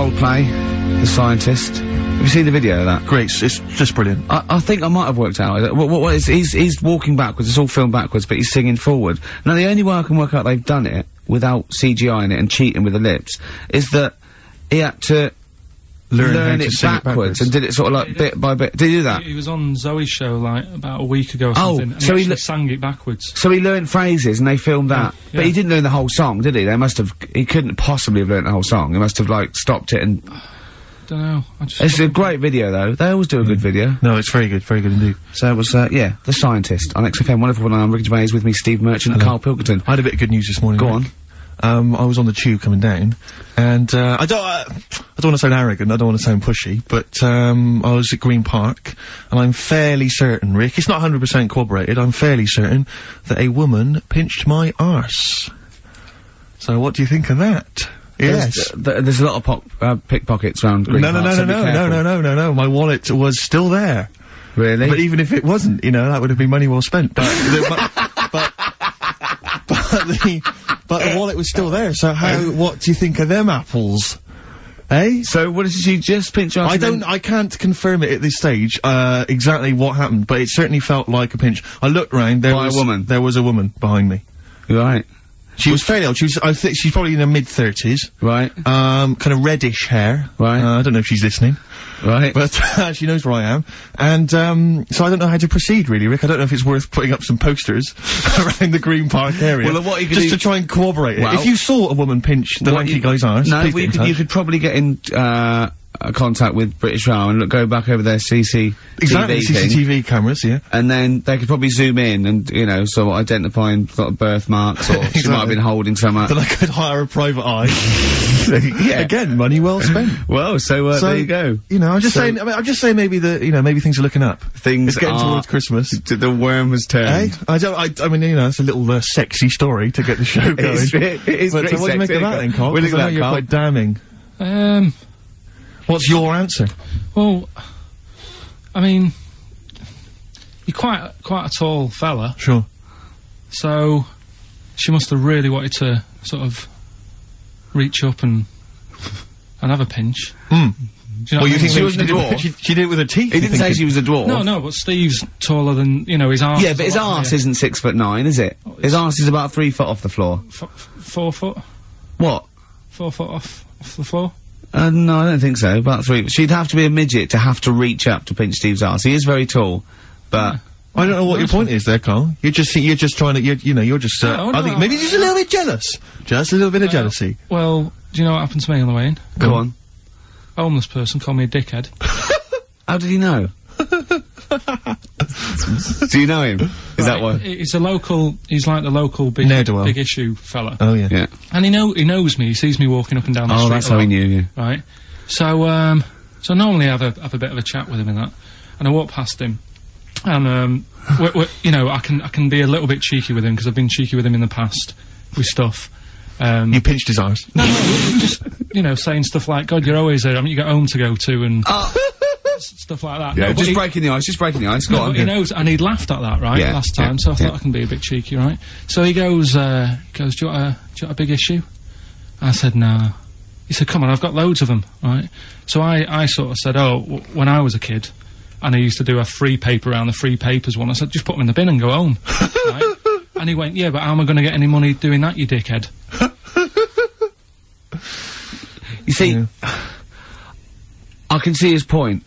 Coldplay, The Scientist. Have you seen the video of that? Great, it's just brilliant. I think I might have worked out. What is, he's walking backwards, it's all filmed backwards, but he's singing forward. Now, the only way I can work out they've done it, without CGI in it and cheating with the lips, is that he had to learn it backwards and did it sort of like bit by bit. Did he do that? He was on Zoe's show like about a week ago or something, and so he sang it backwards. So he learned phrases and they filmed that. Yeah. But he didn't learn the whole song, did he? He couldn't possibly have learned the whole song. He must have like stopped it and... Don't know. It's a great video though. They always do a good video. No, it's very good indeed. So it was, yeah, The Scientist on XFM. Wonderful one. I'm Ricky Gervais, with me Steve Merchant and Carl Pilkington. I had a bit of good news this morning. Go on. I was on the tube coming down, and, I don't want to sound arrogant, I don't want to sound pushy, but, I was at Green Park, and I'm fairly certain, Rick, it's not 100% corroborated, I'm fairly certain that a woman pinched my arse. So what do you think of that? Yes. There's a lot of pickpockets around Green Park. No, my wallet was still there. Really? But even if it wasn't, you know, that would have been money well spent. But but the wallet was still there, so what do you think of them apples? Eh? So what did she just pinch your arse? I can't confirm it at this stage, exactly what happened, but it certainly felt like a pinch. I looked round, there was a woman behind me. Right. She was fairly old. I think she's probably in her mid-30s. Right. Kind of reddish hair. Right. I don't know if she's listening. Right. But, she knows where I am. And, so I don't know how to proceed, really, Rick. I don't know if it's worth putting up some posters around the Green Park area. Well, what you could just to try and corroborate it. If you saw a woman pinch the lanky guy's arse, no, please get in touch. You could probably get in, contact with British Rail and go back over their CCTV CCTV cameras, yeah. And then they could probably zoom in and, you know, sort of identifying sort of birthmarks, or she might have been holding some Then I could hire a private eye. Yeah. Again, money well spent. Well, so there you go. You know, I'm just saying maybe maybe things are looking up. Things it's getting towards Christmas. The worm has turned. I mean, you know, it's a little, sexy story to get the show going. it is but, what do you make of that then, Carl? What do you think of that, you're Carl? quite damning. What's your answer? Well, I mean, you're quite a tall fella. Sure. So, she must have really wanted to sort of reach up and have a pinch. Hmm. Do you know what I mean? She wasn't a dwarf? She did it with her teeth. He didn't say she was a dwarf. No, but Steve's taller than, you know, his arse. Yeah, but his arse isn't 6'9", is it? His arse is about 3 foot off the floor. 4 foot? What? 4 foot off the floor? No, I don't think so. About 3. She'd have to be a midget to have to reach up to pinch Steve's arse. He is very tall, but... I don't know what your point is there, Carl. You're just trying to, you're just, I think maybe just a little bit jealous. Just a little bit of jealousy. Well, do you know what happened to me on the way in? Go on. A homeless person called me a dickhead. How did he know? Do you know him? Is that why? He's like the local big issue fella. Oh, yeah. Yeah. And he knows me, he sees me walking up and down the street. Oh, that's how he knew you. Right. So, so normally I have a bit of a chat with him and that. And I walk past him. And, you know, I can be a little bit cheeky with him, because I've been cheeky with him in the past, with stuff. You pinched his arse? No, just, you know, saying stuff like, God, you're always there, I mean, you got home to go to, and stuff like that. Yeah, no, just breaking the ice, go on. He knows, and he'd laughed at that, right, last time, so I thought I can be a bit cheeky, right? So he goes, do you want a big issue? I said, no. He said, come on, I've got loads of them, right? So I sort of said, oh, when I was a kid, and I used to do a free paper around the free papers one, I said, just put them in the bin and go home, right? And he went, yeah, but how am I going to get any money doing that, you dickhead? You see, I can see his point.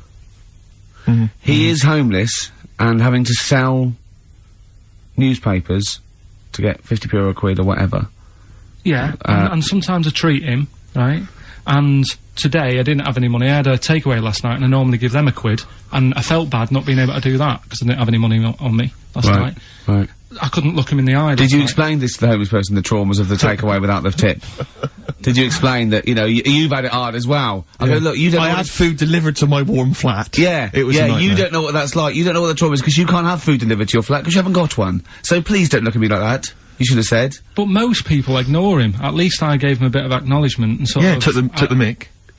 He is homeless and having to sell newspapers to get 50p or a quid or whatever. Yeah, and sometimes I treat him, right? And today I didn't have any money. I had a takeaway last night, and I normally give them a quid, and I felt bad not being able to do that because I didn't have any money on me last night. Right. I couldn't look him in the eye. Did you explain this to the homeless person, the traumas of the takeaway without the tip? Did you explain that, you know, you've had it hard as well? I go, look, you don't. I had food delivered to my warm flat. Yeah, it was. Yeah, you don't know what that's like. You don't know what the trauma is because you can't have food delivered to your flat because you haven't got one. So please don't look at me like that. You should have said. But most people ignore him. At least I gave him a bit of acknowledgement and sort of. took the mick.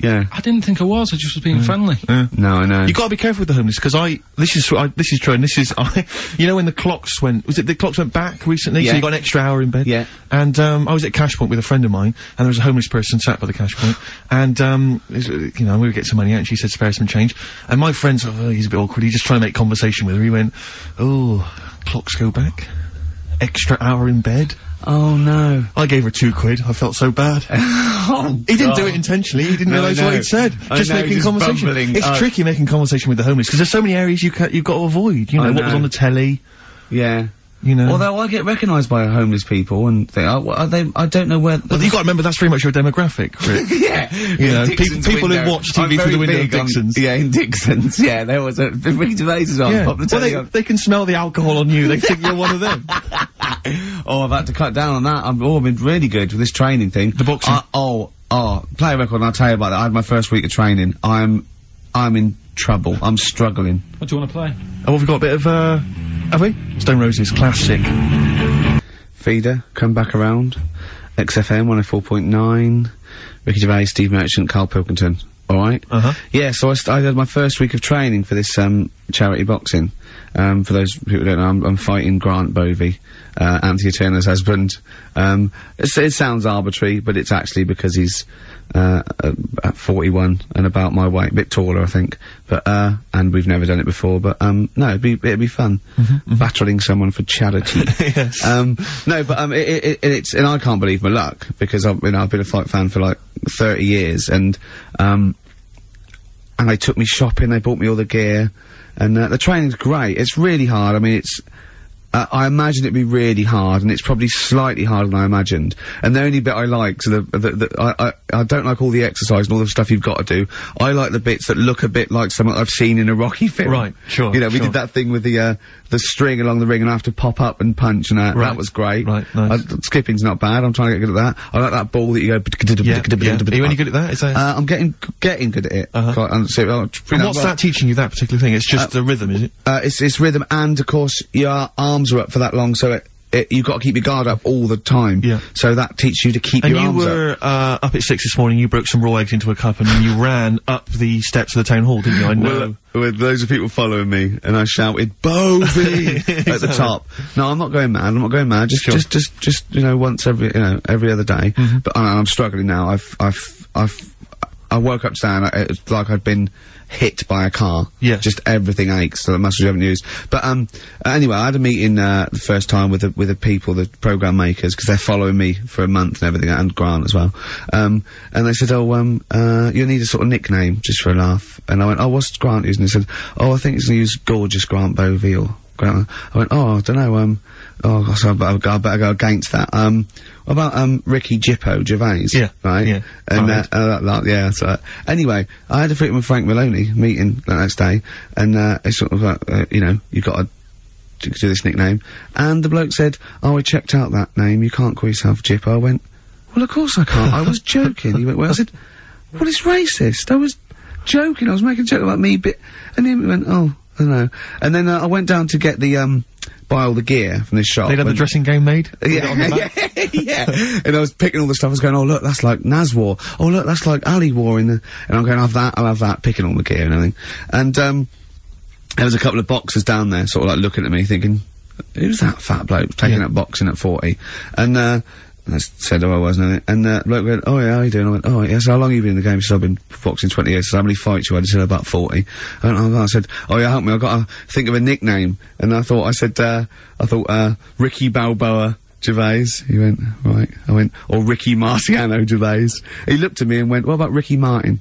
Yeah. I didn't think I was. I just was being friendly. No, I know. You gotta be careful with the homeless, because this is true, and this is, you know when the clocks went back recently? Yeah. So you got an extra hour in bed? Yeah. And, I was at Cash Point with a friend of mine, and there was a homeless person sat by the Cash Point, and, you know, we would get some money out, and she said spare some change, and my friend's, he's a bit awkward, he's just trying to make conversation with her, he went, oh, clocks go back? Extra hour in bed? Oh no. I gave her £2. I felt so bad. He didn't do it intentionally. He didn't realise what he'd said. Just making conversation. Bumbling. It's tricky making conversation with the homeless, because there's so many areas you've got to avoid. You know, what was on the telly. Yeah. You know. Although I get recognised by homeless people and think, I don't know where. Well, you got to remember that's very much your demographic, Rick. Yeah. You know, people who watch TV through the window of Dixon's. Yeah, in Dixon's. Yeah, there was Ricky Gervais is on. Yeah. Pop the telly on. They can smell the alcohol on you. They think you're one of them. Oh, I've had to cut down on that. I've been really good with this training thing. The boxing. Play a record and I'll tell you about that. I had my first week of training. I'm in trouble. I'm struggling. What do you want to play? Oh, we've got a bit of, have we? Stone Roses, classic. Feeder, Come Back Around. XFM 104.9. Ricky Gervais, Steve Merchant, Carl Pilkington. Alright? Yeah, so I had my first week of training for this, charity boxing. For those people who don't know, I'm fighting Grant Bovey, Anthea Turner's husband. It sounds arbitrary, but it's actually because he's, at 41 and about my weight, a bit taller, I think. But, and we've never done it before, but, no, it'd be fun. Battling someone for charity. Yes. No, but, it's, and I can't believe my luck, because I've been a fight fan for like 30 years, and they took me shopping, they bought me all the gear, and, the training's great. It's really hard. I mean, I imagine it'd be really hard, and it's probably slightly harder than I imagined. And the only bit I like, so I don't like all the exercise and all the stuff you've got to do. I like the bits that look a bit like something I've seen in a Rocky film. Right, sure. You know, we did that thing with the string along the ring and I have to pop up and punch, and that. Right. That was great. Right, nice. Skipping's not bad. I'm trying to get good at that. I like that ball that you go. Yeah. Are you any good at that? Is that? I'm getting good at it. And what's that teaching you, that particular thing? It's just the rhythm, is it? It's rhythm, and of course your arms are up for that long, so you've got to keep your guard up all the time. Yeah. So that teaches you to keep your arms up. And you were, up at 6 this morning, you broke some raw eggs into a cup and then you ran up the steps of the town hall, didn't you? I know. With loads of people following me, and I shouted, Bovey! at the top. No, I'm not going mad. Just, you know, once every other day. But I'm struggling now. I woke up today and it's like I'd been hit by a car. Yeah. Just everything aches, so the muscles you haven't used. But, anyway, I had a meeting, the first time with the people, the program makers, because they're following me for a month and everything, and Grant as well. And they said, you need a sort of nickname, just for a laugh. And I went, what's Grant using? They said, I think he's gonna use Gorgeous Grant Bovey, or Grant. I went, I don't know, so I better go against that. What about, Ricky Jippo Gervais? Yeah. Right? Yeah. And, yeah, so, anyway, I had a freaking with Frank Maloney meeting the next day, and, it's sort of like, you know, you've got to do this nickname. And the bloke said, I checked out that name, you can't call yourself Jippo. I went, well, of course I can't. I was joking. He went, well, I said, well, it's racist. I was joking. I was making a joke about me, and he went, I don't know. And then, I went down to get the, buy all the gear from this shop. They'd have the dressing game made? Yeah. And I was picking all the stuff, I was going, oh look, that's like Naz wore. Oh look, that's like Ali wore and I'm going, I'll have that, picking all the gear and everything. And, there was a couple of boxers down there, sort of like looking at me thinking, who's that fat bloke taking up boxing at 40? And, I said who I was and the bloke went, oh yeah, how you doing? I went, oh yeah, so how long have you been in the game? He said, I've been boxing 20 years. So how many fights you had? He said, about 40. I said, oh yeah, help me, I've got to think of a nickname. And I thought, Ricky Balboa Gervais. He went, right. I went, or Ricky Marciano Gervais. He looked at me and went, what about Ricky Martin?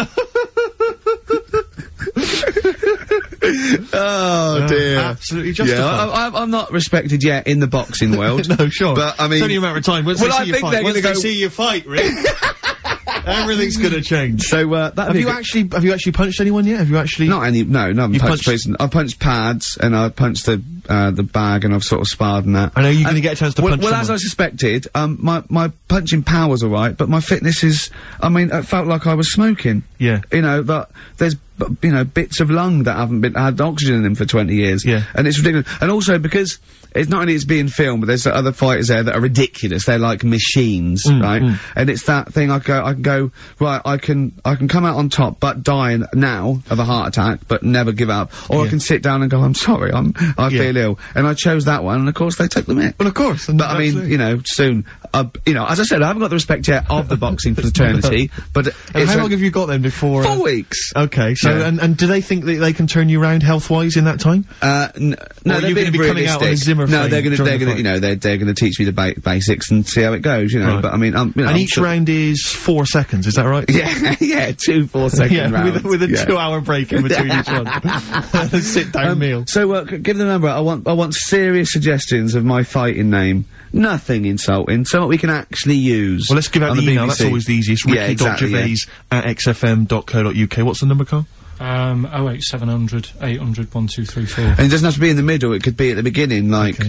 Oh dear. Absolutely justified. Yeah, I'm not respected yet in the boxing world. No, sure. But, I mean... It's only a matter of time. Once they see you fight, Rick, everything's gonna change. So, have you actually punched anyone yet? Have you actually... No, I haven't punched person. I've punched pads, and I've punched the bag, and I've sort of sparred and that. I know you're gonna get a chance to punch someone. As I suspected, my punching power's alright, but my fitness is... I mean, it felt like I was smoking. Yeah. You know, but there's you know, bits of lung that haven't had oxygen in them for 20 years. Yeah. And it's ridiculous. And also because it's not only it's being filmed, but there's other fighters there that are ridiculous. They're like machines, right? And it's that thing I can go, right, I can come out on top, but die now of a heart attack, but never give up. Or I can sit down and go, I'm sorry, I feel ill. And I chose that one, and of course they took the mick. Well, of course. But I mean, you know, soon, you know, as I said, I haven't got the respect yet of the boxing fraternity, but and how long have you got then before? 4 weeks. Okay, so, and do they think that they can turn you around health-wise in that time? No, they're going to be coming out on a Zimmer frame. No, they're gonna, you know, they're gonna teach me the basics and see how it goes, you know, but I mean, you know. And each round is 4 seconds, is that right? Yeah, yeah, 2 4-second rounds. With a 2-hour break in between each one. Sit down meal. So, give the number. I want serious suggestions of my fighting name. Nothing insulting, something we can actually use. Well, let's give out the email, that's always the easiest. Ricky.gervais at xfm.co.uk. What's the number, Carl? 08700 800 1234. And it doesn't have to be in the middle, it could be at the beginning, like,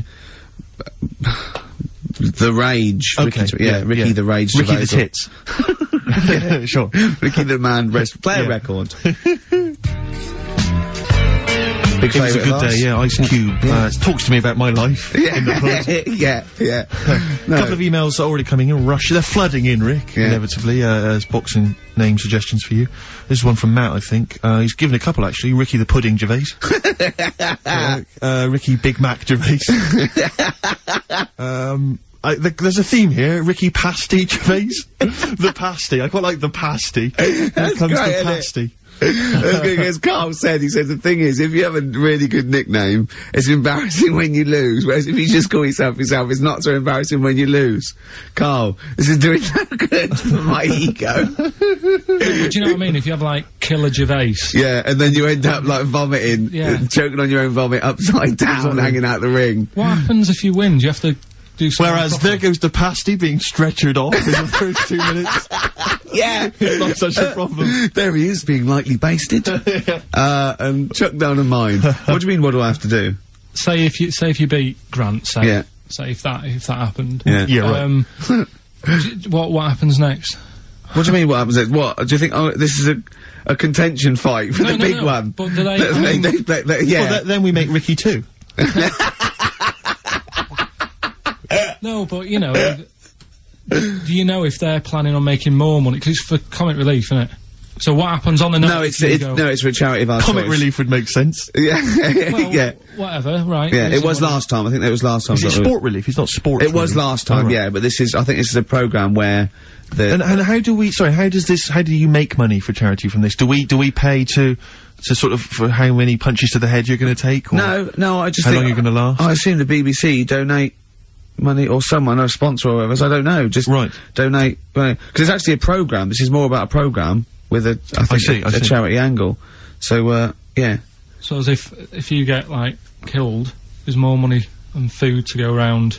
The Rage. Okay. Ricky the Rage. Ricky the Tits. Sure. Ricky the Man, play a record. Big it was a good day, yeah. Ice Cube talks to me about my life in the hood. yeah. A couple of emails are already coming in. Rush. They're flooding in, Rick, inevitably, as boxing name suggestions for you. This is one from Matt, I think. He's given a couple, actually. Ricky the Pudding Gervais. Ricky Big Mac Gervais. There's a theme here. Ricky Pasty Gervais. The pasty. I quite like the pasty. Here comes the pasty. As Carl said, he said the thing is, if you have a really good nickname, it's embarrassing when you lose, whereas if you just call yourself, it's not so embarrassing when you lose. Carl, this is doing no good for my ego. Do you know what I mean? If you have, like, Killer Gervais. Yeah, and then you end up, like, vomiting, choking on your own vomit upside down, hanging out the ring. What happens if you win? Do you have to do something Whereas proper? there goes the pasty being stretchered off in the first 2 minutes. Yeah. It's not such a problem. There he is, being lightly basted. And chucked down a mine. What do you mean, what do I have to do? Say if you beat Grant, say if that happened. Yeah, right. What happens next? What do you mean, what happens next? What? Do you think, this is a contention fight for the big one? But do they, Well, then we make Ricky 2. No, but, you know, do you know if they're planning on making more money? 'Cause it's for comic relief, isn't it? So what happens on the night? No, it's for a charity of our Comic choice. relief would make sense. Yeah. Well, whatever, right. Yeah, it was last time. I think that was last time. Is it sport relief? It's not sports It was last time, yeah, but I think this is a programme where And how do you make money for charity from this? Do we pay to sort of, for how many punches to the head you're gonna take? Or No, I just how long you're gonna last? I assume the BBC donate money, or someone, or a sponsor or whatever, so I don't know, just donate money. 'Cause it's actually a programme, this is more about a programme with a charity angle. So, yeah. So as if you get, like, killed, there's more money and food to go around.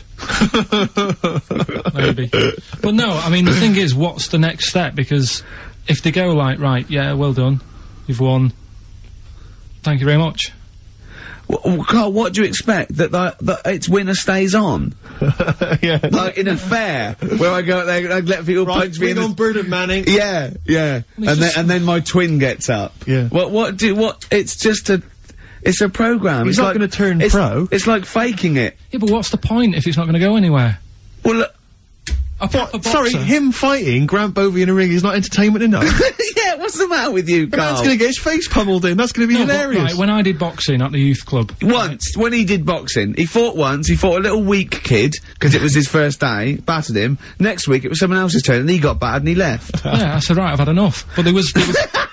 Maybe. But no, I mean, the thing is, what's the next step? Because if they go like, right, yeah, well done, you've won, thank you very much. Carl, what do you expect? That it's winner stays on? Yeah. Like in a fair, where I go out there and I let people punch me in the... Bernard Manning. Yeah. And then my twin gets up. Yeah. It's just it's a programme. He's not gonna turn pro. It's like faking it. Yeah, but what's the point if it's not gonna go anywhere? Well, look, sorry, him fighting Grant Bovey in a ring is not entertainment enough. Yeah, what's the matter with you, Carl? Man's gonna get his face pummeled in, that's gonna be hilarious. Right, when I did boxing at the youth club. Once, when he did boxing, he fought a little weak kid, because it was his first day, battered him. Next week, it was someone else's turn, and he got battered and he left. Yeah, I said, right, I've had enough. But there was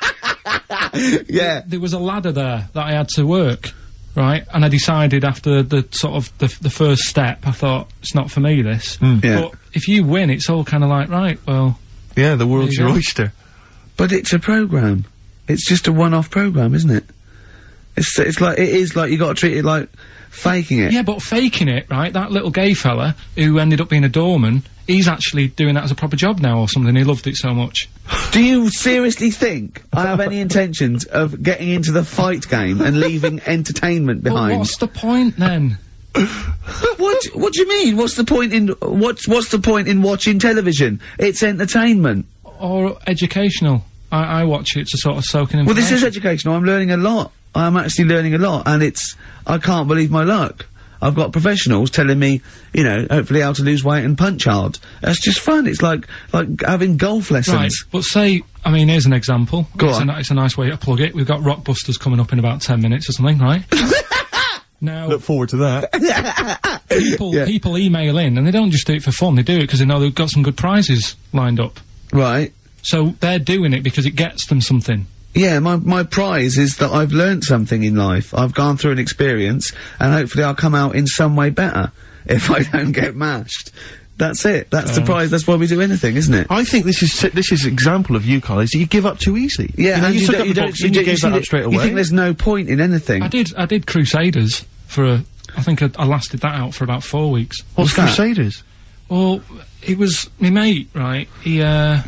yeah. There was a ladder there that I had to work. Right, and I decided after the sort of the first step, I thought, it's not for me, this. Yeah. But if you win, it's all kind of like, right, well... Yeah, the world's your oyster. But it's a programme. It's just a one-off programme, isn't it? It's like, it is like, you gotta treat it like faking it. Yeah, but faking it, right, that little gay fella who ended up being a doorman, he's actually doing that as a proper job now or something, he loved it so much. Do you seriously think I have any intentions of getting into the fight game and leaving entertainment behind? Well, what's the point then? What do you mean? What's the point in watching television? It's entertainment. Or educational. I watch it to sort of soak in information. Well, this is educational. I'm learning a lot. I'm actually learning a lot, and I can't believe my luck. I've got professionals telling me, you know, hopefully how to lose weight and punch hard. That's just fun. It's like having golf lessons. Right, but say, I mean, here's an example. Go on. It's a nice way to plug it. We've got Rockbusters coming up in about 10 minutes or something, right? Now, Look forward to that. people email in, and they don't just do it for fun. They do it because they know they've got some good prizes lined up. Right. So they're doing it because it gets them something. Yeah, my prize is that I've learnt something in life. I've gone through an experience, and hopefully I'll come out in some way better if I don't get mashed. That's it. That's the prize. That's why we do anything, isn't it? I think this is example of you, Carl, is that you give up too easily. Yeah, you know, and you took up the boxing, you gave that up straight away. You think there's no point in anything? I did Crusaders for I think I lasted that out for about 4 weeks. What's Crusaders? Well, it was my mate, right? He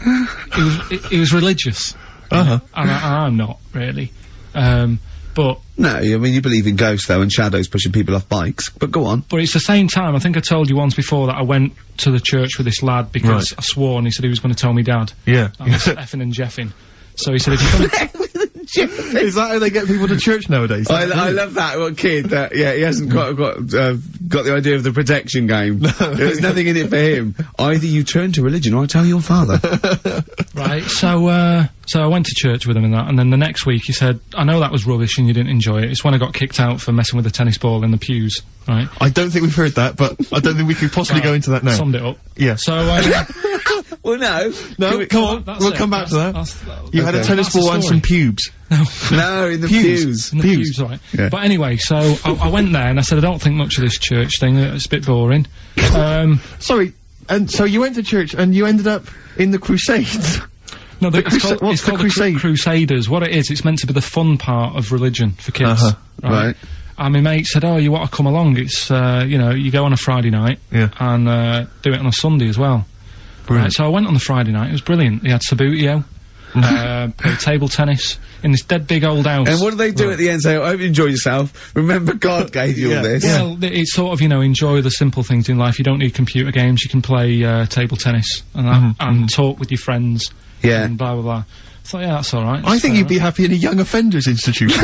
was religious. Uh-huh. And I'm not, really. But... No, I mean, you believe in ghosts, though, and shadows pushing people off bikes. But go on. But it's the same time, I think I told you once before that I went to the church with this lad because I swore and he said he was going to tell me dad. Yeah. I was effing and jeffing. So he said, if you come... Is that how they get people to church nowadays? I love that one kid that, yeah, he hasn't got the idea of the protection game. There's nothing in it for him. Either you turn to religion or I tell your father. Right, so I went to church with him and that, and then the next week he said, I know that was rubbish and you didn't enjoy it. It's when I got kicked out for messing with a tennis ball in the pews, right? I don't think we've heard that, but I don't think we could possibly go into that now. Summed it up. Yeah. So, well, no, come on, we'll come back to that. You had a tennis ball and some pubes. No, in the pews. In the pews, right. Yeah. But anyway, so I went there and I said, I don't think much of this church thing, it's a bit boring. Sorry, and so you went to church and you ended up in the Crusades? No, it's called the Crusaders. What it is, it's meant to be the fun part of religion for kids. Right. And my mate said, oh, you want to come along? It's, you know, you go on a Friday night and do it on a Sunday as well. Right, so I went on the Friday night, it was brilliant. They had Sabutio, played table tennis in this dead big old house. And what do they do at the end? Say, I hope you enjoy yourself. Remember God gave you all this. Well, it's sort of, you know, enjoy the simple things in life. You don't need computer games, you can play table tennis and that, and talk with your friends. Yeah. And blah blah blah. I thought, yeah, that's alright. I think you'd be happy in a young offenders institution.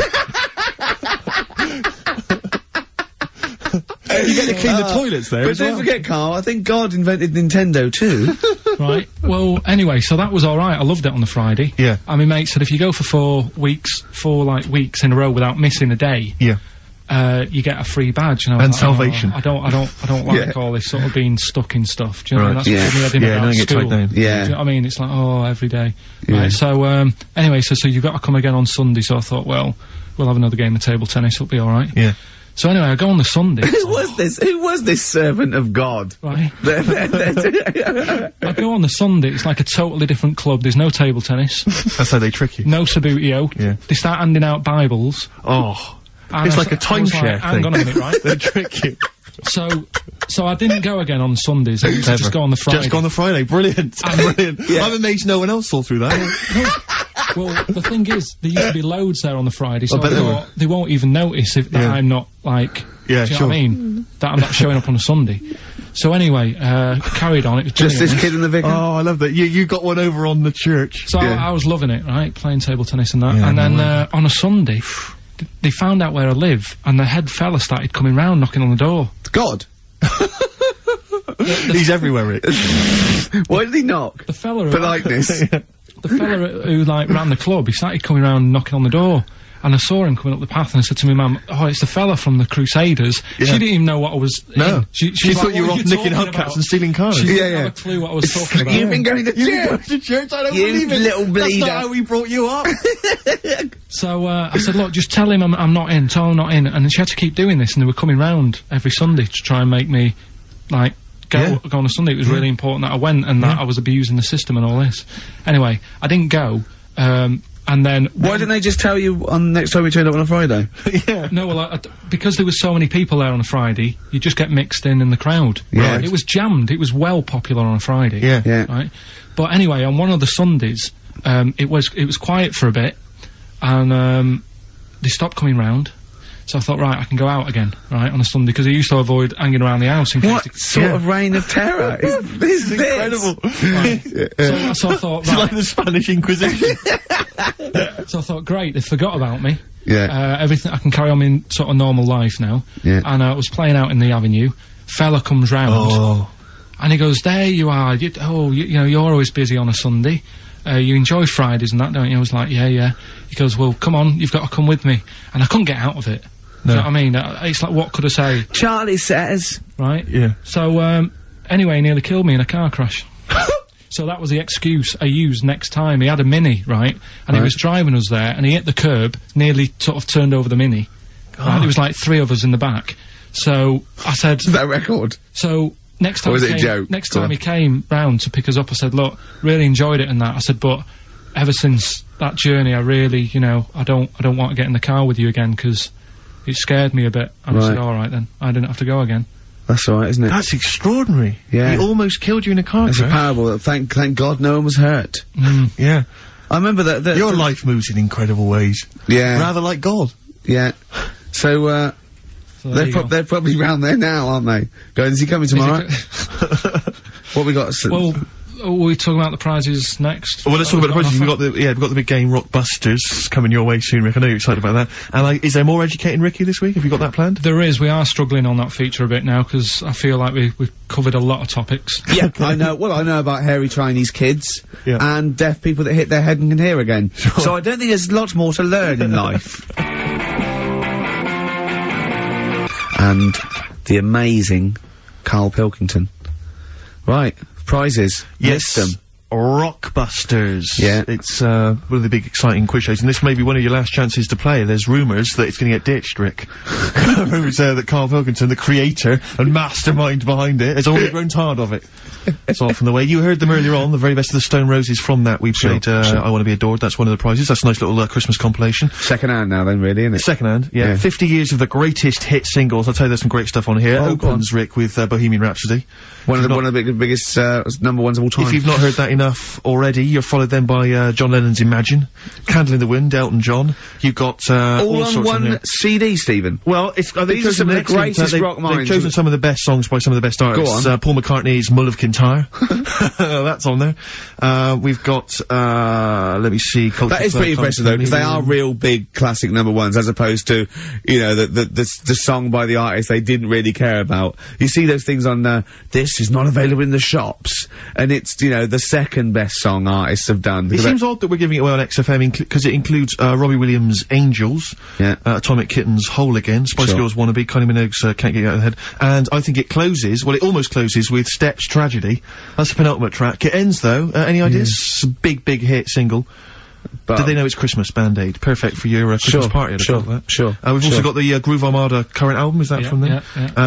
You get to clean the toilets there. But don't forget, Carl, I think God invented Nintendo too. Right. Well, anyway, so that was alright. I loved it on the Friday. Yeah. And my mate said if you go for 4 weeks in a row without missing a day. Yeah. You get a free badge. And, salvation. I don't like all this sort of being stuck in stuff. Do you know what I mean? That's don't get tied down. Do you know what I mean? It's like, oh, every day. Yeah. Right, so, anyway, so you've got to come again on Sunday, so I thought, well, we'll have another game of table tennis, it'll be alright. Yeah. So anyway, I go on the Sunday. Who was this servant of God? Right. I go on the Sunday, it's like a totally different club, there's no table tennis. That's how they trick you. No Sabutio. Yeah. They start handing out Bibles. Oh. It's like a timeshare thing. Hang on a minute, right? They trick you. So I didn't go again on Sundays, I used to just go on the Friday. Just go on the Friday, brilliant. Brilliant. Yeah. I'm amazed no one else saw through that. Well, the thing is, there used to be loads there on the Friday, so they won't even notice that I'm not, like, do you know what I mean? That I'm not showing up on a Sunday. So anyway, carried on, it was just this kid in the vicar? Oh, I love that. You got one over on the church. So I was loving it, right? Playing table tennis and that. Yeah, and then, on a Sunday, they found out where I live, and the head fella started coming round, knocking on the door. God! He's everywhere, Rick. Why did he knock? The fella... Politeness. The fella who, like, ran the club, he started coming around knocking on the door. And I saw him coming up the path and I said to my mum, oh, it's the fella from the Crusaders. Yeah. She didn't even know what I was in. She thought like, you were off nicking hubcaps and stealing cars. She didn't have a clue what I was talking about. You've been going to church? I don't believe it. Little bleeder. That's not how we brought you up. So, I said, look, just tell him I'm not in, tell him I'm not in. And she had to keep doing this, and they were coming round every Sunday to try and make me, like, go on a Sunday. It was really important that I went and that I was abusing the system and all this. Anyway, I didn't go, and then... Why didn't they just tell you on next time we turned up on a Friday? Yeah. No, well, because there was so many people there on a Friday, you just get mixed in the crowd. Yeah. It was jammed, it was well popular on a Friday. Yeah. Right? But anyway, on one of the Sundays, it was quiet for a bit, and, they stopped coming round. So I thought, right, I can go out again, right, on a Sunday, because I used to avoid hanging around the house in case... What sort of reign of terror is this? Incredible. Right. So I thought, it's like the Spanish Inquisition. So I thought, great, they forgot about me. Yeah. Everything, I can carry on in sort of normal life now. Yeah. And I was playing out in the avenue. Fella comes round. Oh. And he goes, there you are. You know, you're always busy on a Sunday. You enjoy Fridays and that, don't you? I was like, yeah. He goes, well, come on, you've got to come with me. And I couldn't get out of it. No. Do you know what I mean? It's like, what could I say? Charlie says. Right? Yeah. So, anyway, he nearly killed me in a car crash. So that was the excuse I used next time. He had a Mini, right? And he was driving us there, and he hit the curb, nearly sort of turned over the Mini. Right? There was like 3 of us in the back. So, I said... Is that a record? So... Next time, or was it a joke? Next time he came round to pick us up, I said, look, really enjoyed it and that. I said, but ever since that journey, I really, you know, I don't want to get in the car with you again, because it scared me a bit. And I said, alright then, I didn't have to go again. That's alright, isn't it? That's extraordinary. Yeah. He almost killed you in a car It's crash. a parable. Thank God no one was hurt. Yeah. I remember that... Your life moves in incredible ways. Yeah. Rather like God. Yeah. So, So there they're probably round there now, aren't they? Going, is he coming tomorrow? What we got? Well, are we talking about the prizes next? Well, let's talk about the prizes. We've got the big game Rockbusters coming your way soon, Rick. I know you're excited about that. And is there more Educating Ricky this week? Have you got that planned? There is. We are struggling on that feature a bit now, because I feel like we've covered a lot of topics. Yeah, I know. Well, I know about hairy Chinese kids Yeah. and deaf people that hit their head and can hear again. So I don't think there's lots more to learn in life. And the amazing Carl Pilkington. Right, prizes. Yes. List them. Rockbusters. Yeah. It's, one of the big exciting quiz shows, and this may be one of your last chances to play. There's rumours that it's gonna get ditched, Rick. Rumours that Carl Pilkington, the creator and mastermind behind it, has already grown tired of it. It's all from the way. You heard them earlier on, the very best of the Stone Roses. From that we played, I Want to Be Adored. That's one of the prizes. That's a nice little, Christmas compilation. Second hand now then, really, isn't it? Second hand, yeah. 50 years of the greatest hit singles. I'll tell you there's some great stuff on here. Oh, Opens, Rick, with, Bohemian Rhapsody. One of the biggest, number ones of all time. If you've not heard that enough already, you're followed then by, John Lennon's Imagine, Candle in the Wind, Elton John. You've got, all sorts on on here. one CD, Stephen. Well, it's, These are some of the greatest rock minds. They've chosen some of the best songs by some of the best artists. Go on. Paul McCartney's Mull of Kintyre. That's on there. We've got, let me see. That is pretty impressive though, because they are real big classic number ones, as opposed to, you know, the song by the artist they didn't really care about. You see those things on, this is not available in the shops, and it's, you know, the second best song artists have done. It seems odd that we're giving it away on XFM, because it includes, Robbie Williams' Angels, Atomic Kitten's Whole Again, Spice Girls Wannabe, Kylie Minogue's, Can't Get You Out of the Head, and I think it closes, well, it almost closes with Steps Tragedy. That's the penultimate track. It ends though, any ideas? It's a big hit single. But did they know it's Christmas, Band-Aid? Perfect for your, Christmas party, I'd have thought that. Sure. We've also got the, Groove Armada current album, is that from them?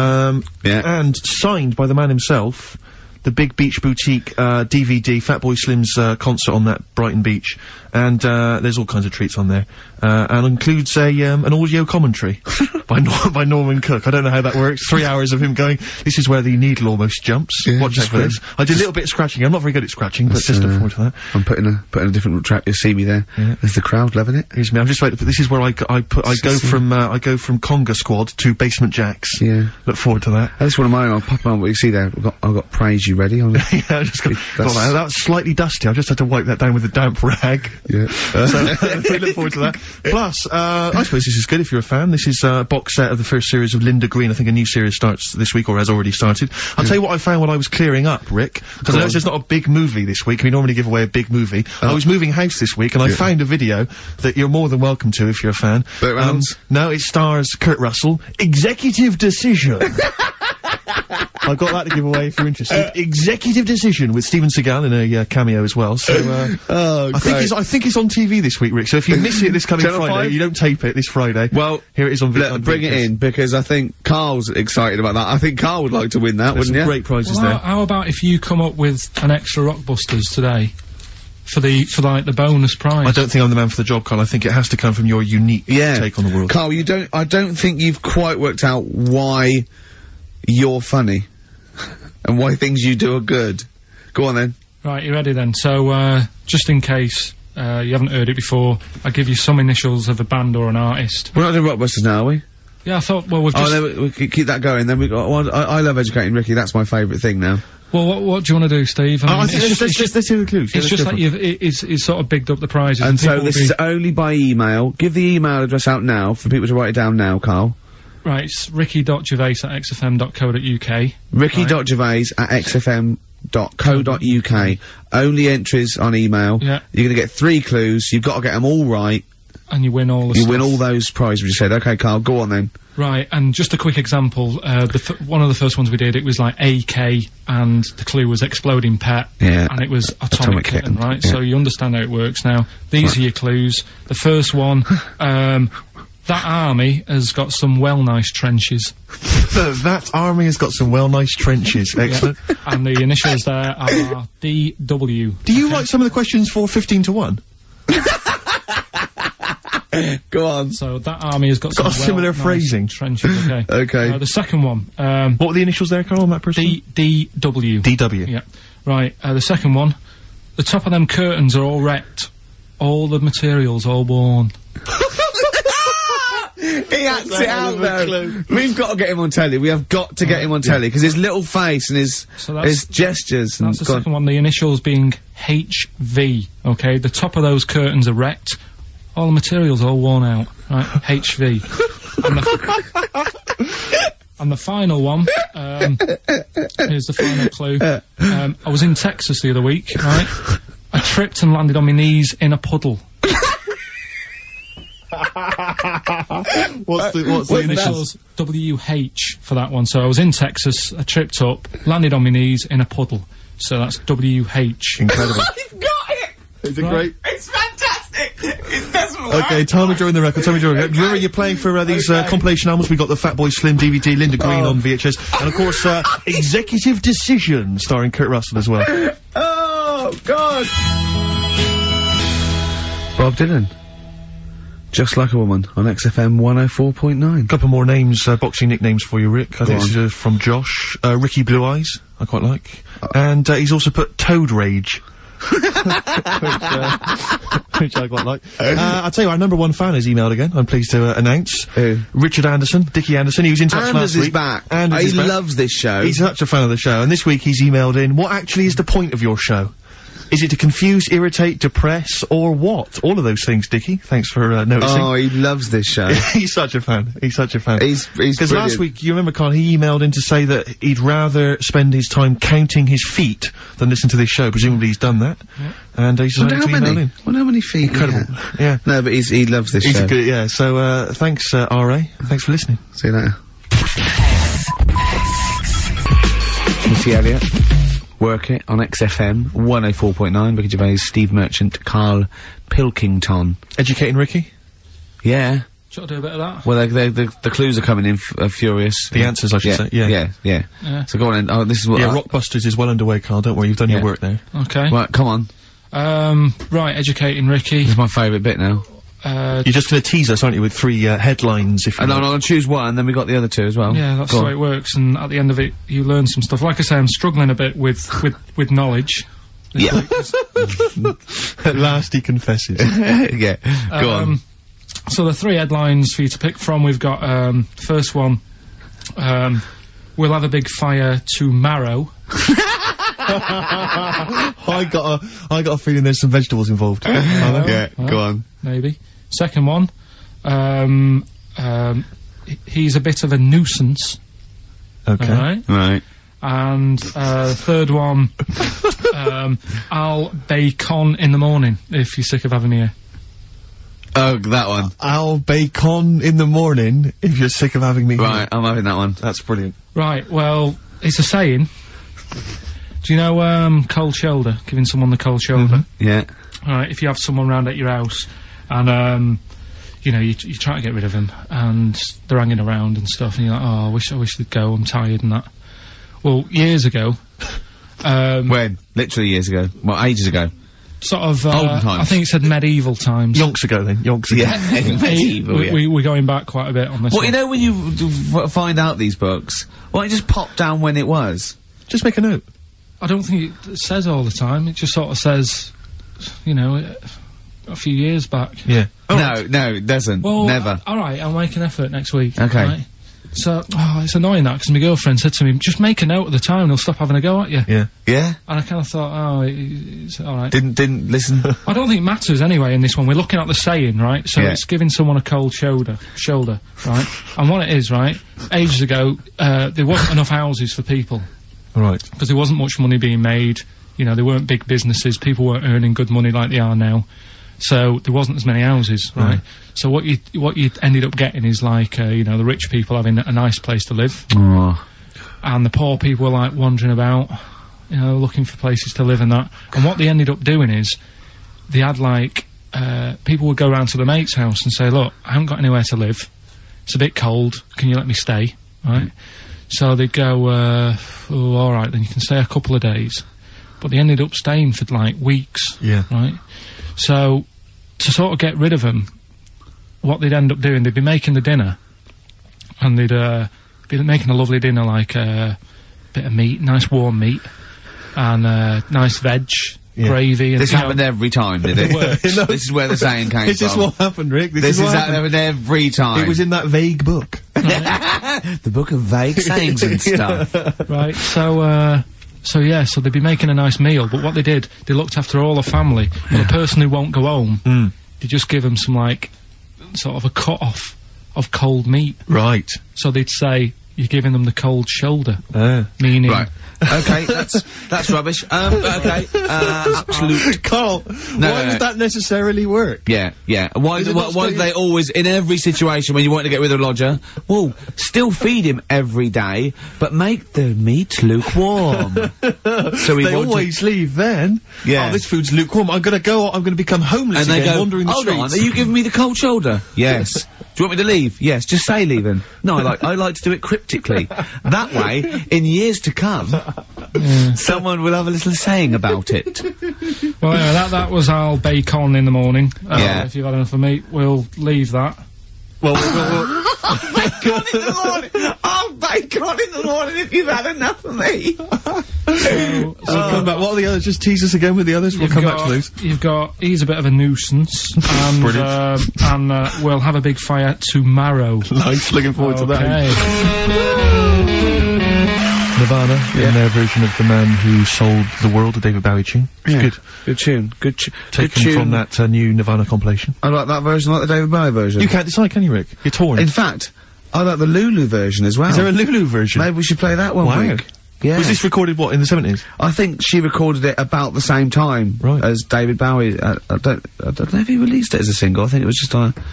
And signed by the man himself, the Big Beach Boutique, DVD, Fatboy Slim's, concert on that Brighton Beach. And, there's all kinds of treats on there. And includes an audio commentary by Norman Cook. I don't know how that works. 3 hours of him going, this is where the needle almost jumps. Watch out for this. I did a little bit of scratching. I'm not very good at scratching, but just look forward to that. I'm putting a different track. You'll see me there. There's the crowd loving it. Here's me. I'm just waiting for, this is where I go from Conga Squad to Basement Jacks. Yeah. Look forward to that. That's one of mine. I'll pop on what you see there. I've got Praise You ready. Yeah, I just got that was slightly dusty. I just had to wipe that down with a damp rag. Yeah. So, we look forward to that. Plus, I suppose this is good if you're a fan. This is a box set of the first series of Linda Green. I think a new series starts this week, or has already started. I'll tell you what I found while I was clearing up, Rick, because I know it's not a big movie this week. We normally give away a big movie. I was moving house this week, and I found a video that you're more than welcome to if you're a fan. Burt Reynolds? No, it stars Kurt Russell. Executive Decision. I've got that to give away if you're interested. Executive Decision with Steven Seagal in a cameo as well. So I think it's on TV this week, Rick. So if you miss it this coming Friday, you don't tape it this Friday. Well, here it is on video. Bring it in, because I think Carl's excited about that. I think Carl would like to win that, wouldn't you? Great prizes well, there. How about if you come up with an extra Rockbusters today? For the bonus prize. I don't think I'm the man for the job, Carl. I think it has to come from your unique take on the world. Carl, I don't think you've quite worked out why you're funny. And why things you do are good. Go on then. Right, you ready then? So, just in case, you haven't heard it before, I'll give you some initials of a band or an artist. We're not doing Rockbusters now, are we? Yeah, I thought, well, we've just... Oh, then we could keep that going, then we got... Well, I love Educating Ricky, that's my favourite thing now. Well, what do you want to do, Steve? I mean, let's hear the clues. It's just like it's sort of bigged up the prizes. And so this is only by email. Give the email address out now for people to write it down now, Carl. Right, it's ricky.gervais@xfm.co.uk. ricky.gervais@xfm.co.uk. Only entries on email. Yeah. You're gonna get 3 clues. You've got to get them all right. And you win all the You stuff. win all those prizes you said. Okay, Carl, go on then. Right, and just a quick example, one of the first ones we did, it was like AK, and the clue was exploding pet. Yeah. And it was atomic kitten, right? Yeah. So you understand how it works now. These are your clues. The first one, that army has got some nice trenches. That army has got some nice trenches. Excellent. Yeah. And the initials there are DW. Do you write some of the questions for 15 to 1? Go on. So that army has got some similar phrasing. Trenches, okay. Okay. The second one, what were the initials there, Carl, on that person? DW. DW. Yeah. Right, the second one, the top of them curtains are all wrecked. All the materials all worn. He acts it out though. We've got to get him on telly. We have got to get him on telly because his little face and his gestures. That's the second one. The initials being HV. Okay, the top of those curtains are wrecked. All the materials all worn out. Right, HV. And the final one. Here's the final clue. I was in Texas the other week. Right, I tripped and landed on my knees in a puddle. What's the initials? WH for that one. So I was in Texas, I tripped up, landed on my knees in a puddle. So that's WH. Incredible. You've got it! Is it great? It's fantastic! It doesn't work! Okay, time to join the record, time to join the record. Remember you're playing for these compilation albums. We got the Fatboy Slim DVD, Linda Green on VHS, and of course, Executive Decision, starring Kurt Russell as well. Oh, God! Bob Dylan. Just Like a Woman on XFM 104.9. Couple more names, boxing nicknames for you, Rick. I think this is from Josh. Ricky Blue Eyes, I quite like. And he's also put Toad Rage. which I quite like. I'll tell you, our #1 fan has emailed again, I'm pleased to announce. Who? Richard Anderson, Dickie Anderson, he was in touch last week. Is back. Anders he is back. loves this show. He's such a fan of the show, and this week he's emailed in, what actually is the point of your show? Is it to confuse, irritate, depress, or what? All of those things, Dickie. Thanks for noticing. Oh, he loves this show. He's such a fan. He's such a fan. He's Because last week, you remember, Carl, he emailed in to say that he'd rather spend his time counting his feet than listen to this show. Presumably he's done that. Yeah. And he's decided to email in. Wonder how many feet. Incredible. Yeah. No, but he loves this show. He's good, yeah. So, thanks, R.A. Thanks for listening. See you later. Missy Elliott. Work It on XFM 104.9. Ricky Gervais, Steve Merchant, Carl Pilkington. Educating Ricky? Yeah. Should I do a bit of that? Well, the clues are coming in furious. The answers, I should say. Yeah. So go on in. Oh, this is what. Yeah, Rockbusters is well underway, Carl. Don't worry, you've done your work there. Okay. Right, come on. Right, Educating Ricky. This is my favourite bit now. You're just gonna tease us, aren't you, with 3 headlines, if you No, I'm gonna choose one, then we got the other 2 as well. Yeah, that's the way it works, and at the end of it, you learn some stuff. Like I say, I'm struggling a bit with knowledge. Yeah. At last he confesses. Yeah, go on. So the 3 headlines for you to pick from, we've got, first one, we'll have a big fire tomorrow. I got a feeling there's some vegetables involved. Yeah, go on. Maybe. Second one, he's a bit of a nuisance. Okay. Right. And, third one, I'll bacon in the morning, if you're sick of having me here. Oh, that one. I'll bacon in the morning, if you're sick of having me here. Right, I'm having that one. That's brilliant. Right, well, it's a saying. Do you know, cold shoulder? Giving someone the cold shoulder? Yeah. Alright, if you have someone round at your house, and, you know, you try to get rid of them, and they're hanging around and stuff, and you're like, oh, I wish they'd go, I'm tired and that. Well, years ago, when? Literally years ago. Well, ages ago. Sort of, olden times. I think it said medieval times. Yonks ago then, yonks ago. Yeah, medieval, We're going back quite a bit on this one. You know when you find out these books, why don't you just pop down when it was? Just make a note. I don't think it says all the time, it just sort of says, you know, a few years back. Yeah. No, it doesn't. Well, never. Alright, I'll make an effort next week. Okay. Right? So, it's annoying that, because my girlfriend said to me, just make a note at the time and he'll stop having a go at you. Yeah. Yeah? And I kind of thought, it's alright. Didn't listen? I don't think it matters anyway in this one. We're looking at the saying, right? So Yeah. it's giving someone a cold shoulder, right? And what it is, right? Ages ago, there wasn't enough houses for people. Right. Because there wasn't much money being made. You know, there weren't big businesses. People weren't earning good money like they are now. So there wasn't as many houses, right? So what you ended up getting is like, you know, the rich people having a nice place to live. Oh. And the poor people were like wandering about, you know, looking for places to live and that. And what they ended up doing is, they had like, people would go round to the mate's house and say, look, I haven't got anywhere to live. It's a bit cold. Can you let me stay? Right? So they'd go, alright, then you can stay a couple of days. But they ended up staying for like weeks. Yeah. Right? So, to sort of get rid of them, what they'd end up doing, they'd be making the dinner, and they'd, be making a lovely dinner, like a bit of meat, nice warm meat, and nice veg, gravy, and this happened every time, did it? No. This is where the saying came from. This is what happened, Rick. This is what happened every time. It was in that vague book. The book of vague sayings and stuff. Right, so they'd be making a nice meal, but what they did, they looked after all the family. But the person who won't go home, they just give them some, like, sort of a cut-off of cold meat. Right. So they'd say, you're giving them the cold shoulder. Meaning... Right. Okay, that's rubbish. Okay, absolute... Carl, why does that necessarily work? Yeah. Why do they always, in every situation when you want to get rid of a lodger, well, still feed him every day, but make the meat lukewarm. So they always leave then. Yeah. Oh, this food's lukewarm. I'm gonna become homeless and they again, go, wandering the hold streets. on, are you giving me the cold shoulder? Yes. Do you want me to leave? Yes, just say leaving. No, I like to do it cryptically. That way, in years to come, someone will have a little saying about it. Well, anyway, that was our bacon in the morning. If you've had enough of meat, we'll leave that. Well, bacon in the morning! Oh, bacon in the morning if you've had enough of me! So come back. What are the others? Just tease us again with the others. We'll come back to those. He's a bit of a nuisance. And, we'll have a big fire tomorrow. Nice, looking forward to that. Nirvana, in their version of The Man Who Sold the World, the David Bowie tune. It's Good tune. Taken from that new Nirvana compilation. I like that version, I like the David Bowie version. You can't decide, can you, Rick? You're torn. In fact, I like the Lulu version as well. Is there a Lulu version? Maybe we should play that one, Rick. Yeah. Was this recorded, what, in the 70s? I think she recorded it about the same time as David Bowie. I don't know if he released it as a single. I think it was just on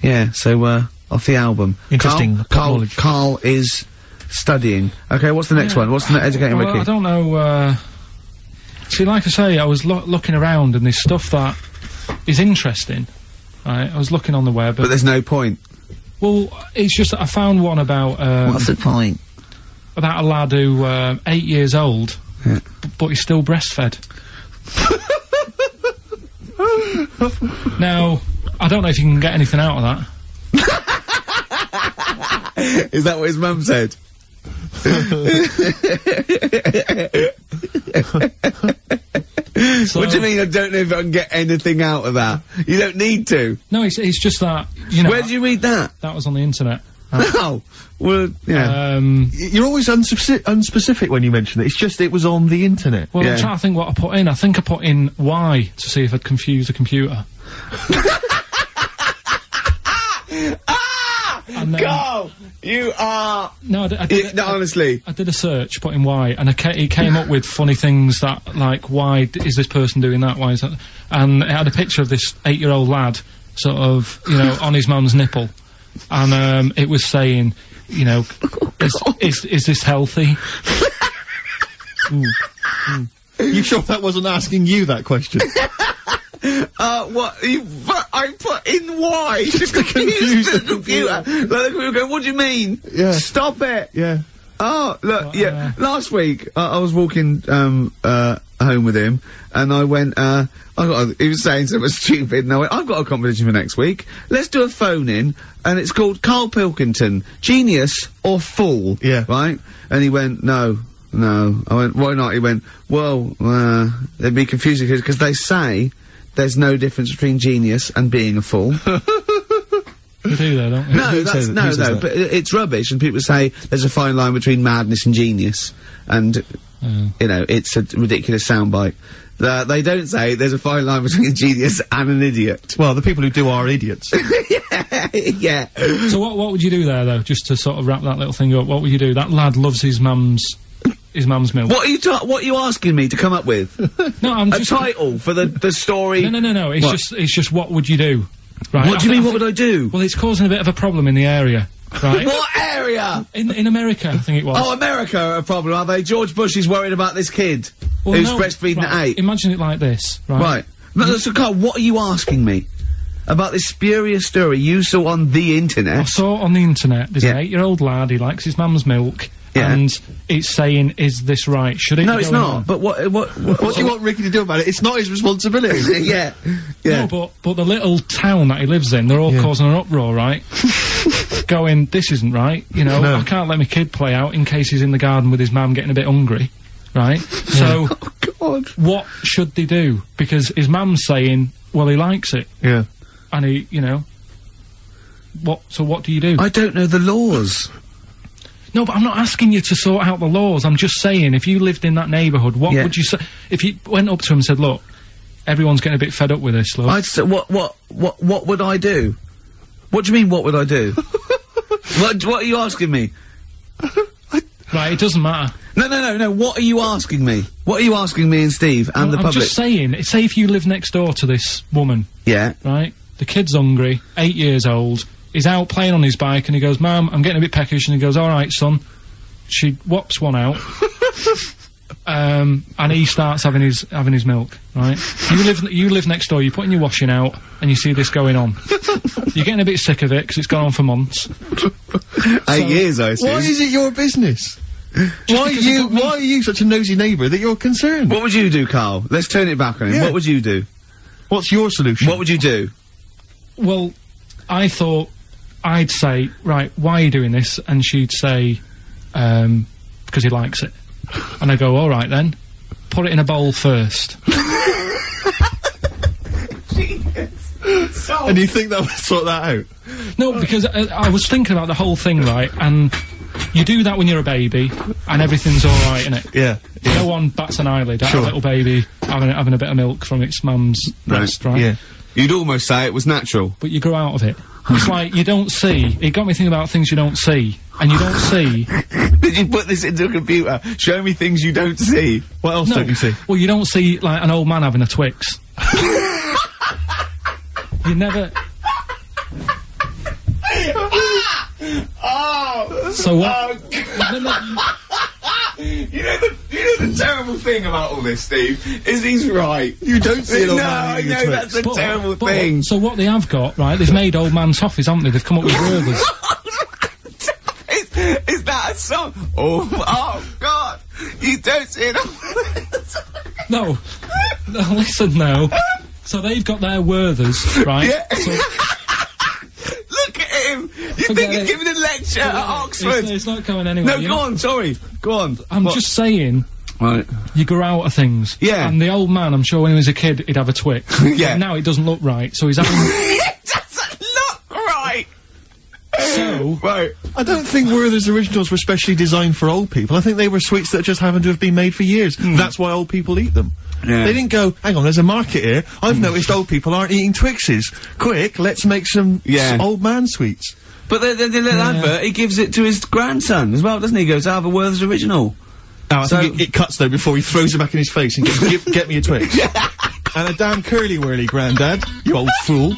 off the album. Interesting. Carl is studying. Okay, what's the next one? What's the educating Ricky? I don't know, see, like I say, I was looking around and there's stuff that is interesting. Right, I was looking on the web. But there's no point. Well, it's just that I found one about, what's the point? About a lad who, 8 years old, but he's still breastfed. Now, I don't know if you can get anything out of that. Is that what his mum said? What do you mean I don't know if I can get anything out of that? You don't need to. No, it's just that, you know... Where did you read that? That was on the internet. Oh, well, yeah. You're always unspecific when you mention it. It's just it was on the internet. Well, I'm trying to think what I put in. I think I put in Y to see if I'd confuse the computer. Go! You are... No, I did no, honestly. I did a search, put in Y, and it came up with funny things that, like, why is this person doing that? Why is that? And it had a picture of this 8-year-old lad, sort of, you know, on his mum's nipple. And, it was saying, you know, is this healthy? You sure that wasn't asking you that question? What? I put in Y to confuse the computer. Like the computer go, what do you mean? Yeah. Stop it! Yeah. Oh, look, last week, I was walking, home with him, and I went, he was saying something stupid, and I went, I've got a competition for next week. Let's do a phone-in, and it's called Carl Pilkington, Genius or Fool. Yeah. Right? And he went, no. I went, why not? He went, well, it'd be confusing, because they say there's no difference between genius and being a fool. You do though, don't you? No, but it's rubbish, and people say there's a fine line between madness and genius, and, you know, it's a ridiculous soundbite. They don't say there's a fine line between a genius and an idiot. Well, the people who do are idiots. Yeah. So what would you do there, though, just to sort of wrap that little thing up? What would you do? That lad loves his mum's milk. What are you asking me to come up with? No, I'm just... A title for the story? No, it's just what would you do? Right. What do you mean, what would I do? Well, it's causing a bit of a problem in the area, right? What area? In America, I think it was. Oh, America are a problem, are they? George Bush is worried about this kid who's breastfeeding at 8. Imagine it like this, right? Right. So, Carl, what are you asking me? About this spurious story you saw on the internet? I saw it on the internet. There's an 8-year-old lad, he likes his mum's milk. Yeah. And it's saying, is this right? Should it No, be it's going not. on? But what do you want Ricky to do about it? It's not his responsibility. Yeah. No, but the little town that he lives in, they're all causing an uproar, right? Going, this isn't right. You know, I can't let my kid play out in case he's in the garden with his mum getting a bit hungry, right? So, oh, God. What should they do? Because his mum's saying, well, he likes it. Yeah. And he, you know, so what do you do? I don't know the laws. No, but I'm not asking you to sort out the laws. I'm just saying, if you lived in that neighbourhood, what would you say? If you went up to him and said, look, everyone's getting a bit fed up with this, look. I'd say, what would I do? What do you mean, what would I do? What are you asking me? Right, it doesn't matter. No, what are you asking me? What are you asking me and Steve and the public? I'm just saying, say if you live next door to this woman. Yeah. Right? The kid's hungry, 8 years old. He's out playing on his bike and he goes, Mum, I'm getting a bit peckish, and he goes, alright, son. She whops one out. And he starts having his milk, right? You live next door, you're putting your washing out, and you see this going on. You're getting a bit sick of it, because it's gone on for months. 8 years, I assume. Why is it your business? Why are you such a nosy neighbour that you're concerned? What would you do, Carl? Let's turn it back on him. Yeah. What would you do? What's your solution? What would you do? Well, I thought I'd say, right, why are you doing this? And she'd say, because he likes it. And I go, alright then, put it in a bowl first. And you think that would sort that out? No, because I was thinking about the whole thing, right, and you do that when you're a baby, and everything's alright, innit? Yeah. No one bats an eyelid at a little baby having a bit of milk from its mum's breast, right? Yeah. You'd almost say it was natural. But you grow out of it. It's like, you don't see. It got me thinking about things you don't see. And you don't see. Did you put this into a computer? Show me things you don't see. What else don't you see? Well, you don't see, like, an old man having a Twix. You never... So what? You know the terrible thing about all this, Steve, is he's right. You don't see an old man eating a Twix. That's a terrible thing. So what they have got, right, they've made old man toffees, haven't they? They've come up with Werther's. Is that a song? Oh God! You don't see it. No, listen now. So they've got their Werther's, right? Yeah. So look at him! You think he's giving a lecture at Oxford? It's not going anywhere. No, go on, sorry. Go on. I'm just saying, right, you grow out of things. Yeah. And the old man, I'm sure when he was a kid, he'd have a Twix. Yeah. But now it doesn't look right, so he's having... It doesn't look right! So... Right. I don't think Werther's originals were specially designed for old people. I think they were sweets that just happened to have been made for years. That's why old people eat them. Yeah. They didn't go, hang on, there's a market here. I've noticed old people aren't eating Twixes. Quick, let's make some old man sweets. But the little advert, he gives it to his grandson as well, doesn't he? He goes, I have a Werther's original. No, I think it cuts though before he throws it back in his face and goes, get me a Twix. And a damn curly-whirly, Grandad, you old fool.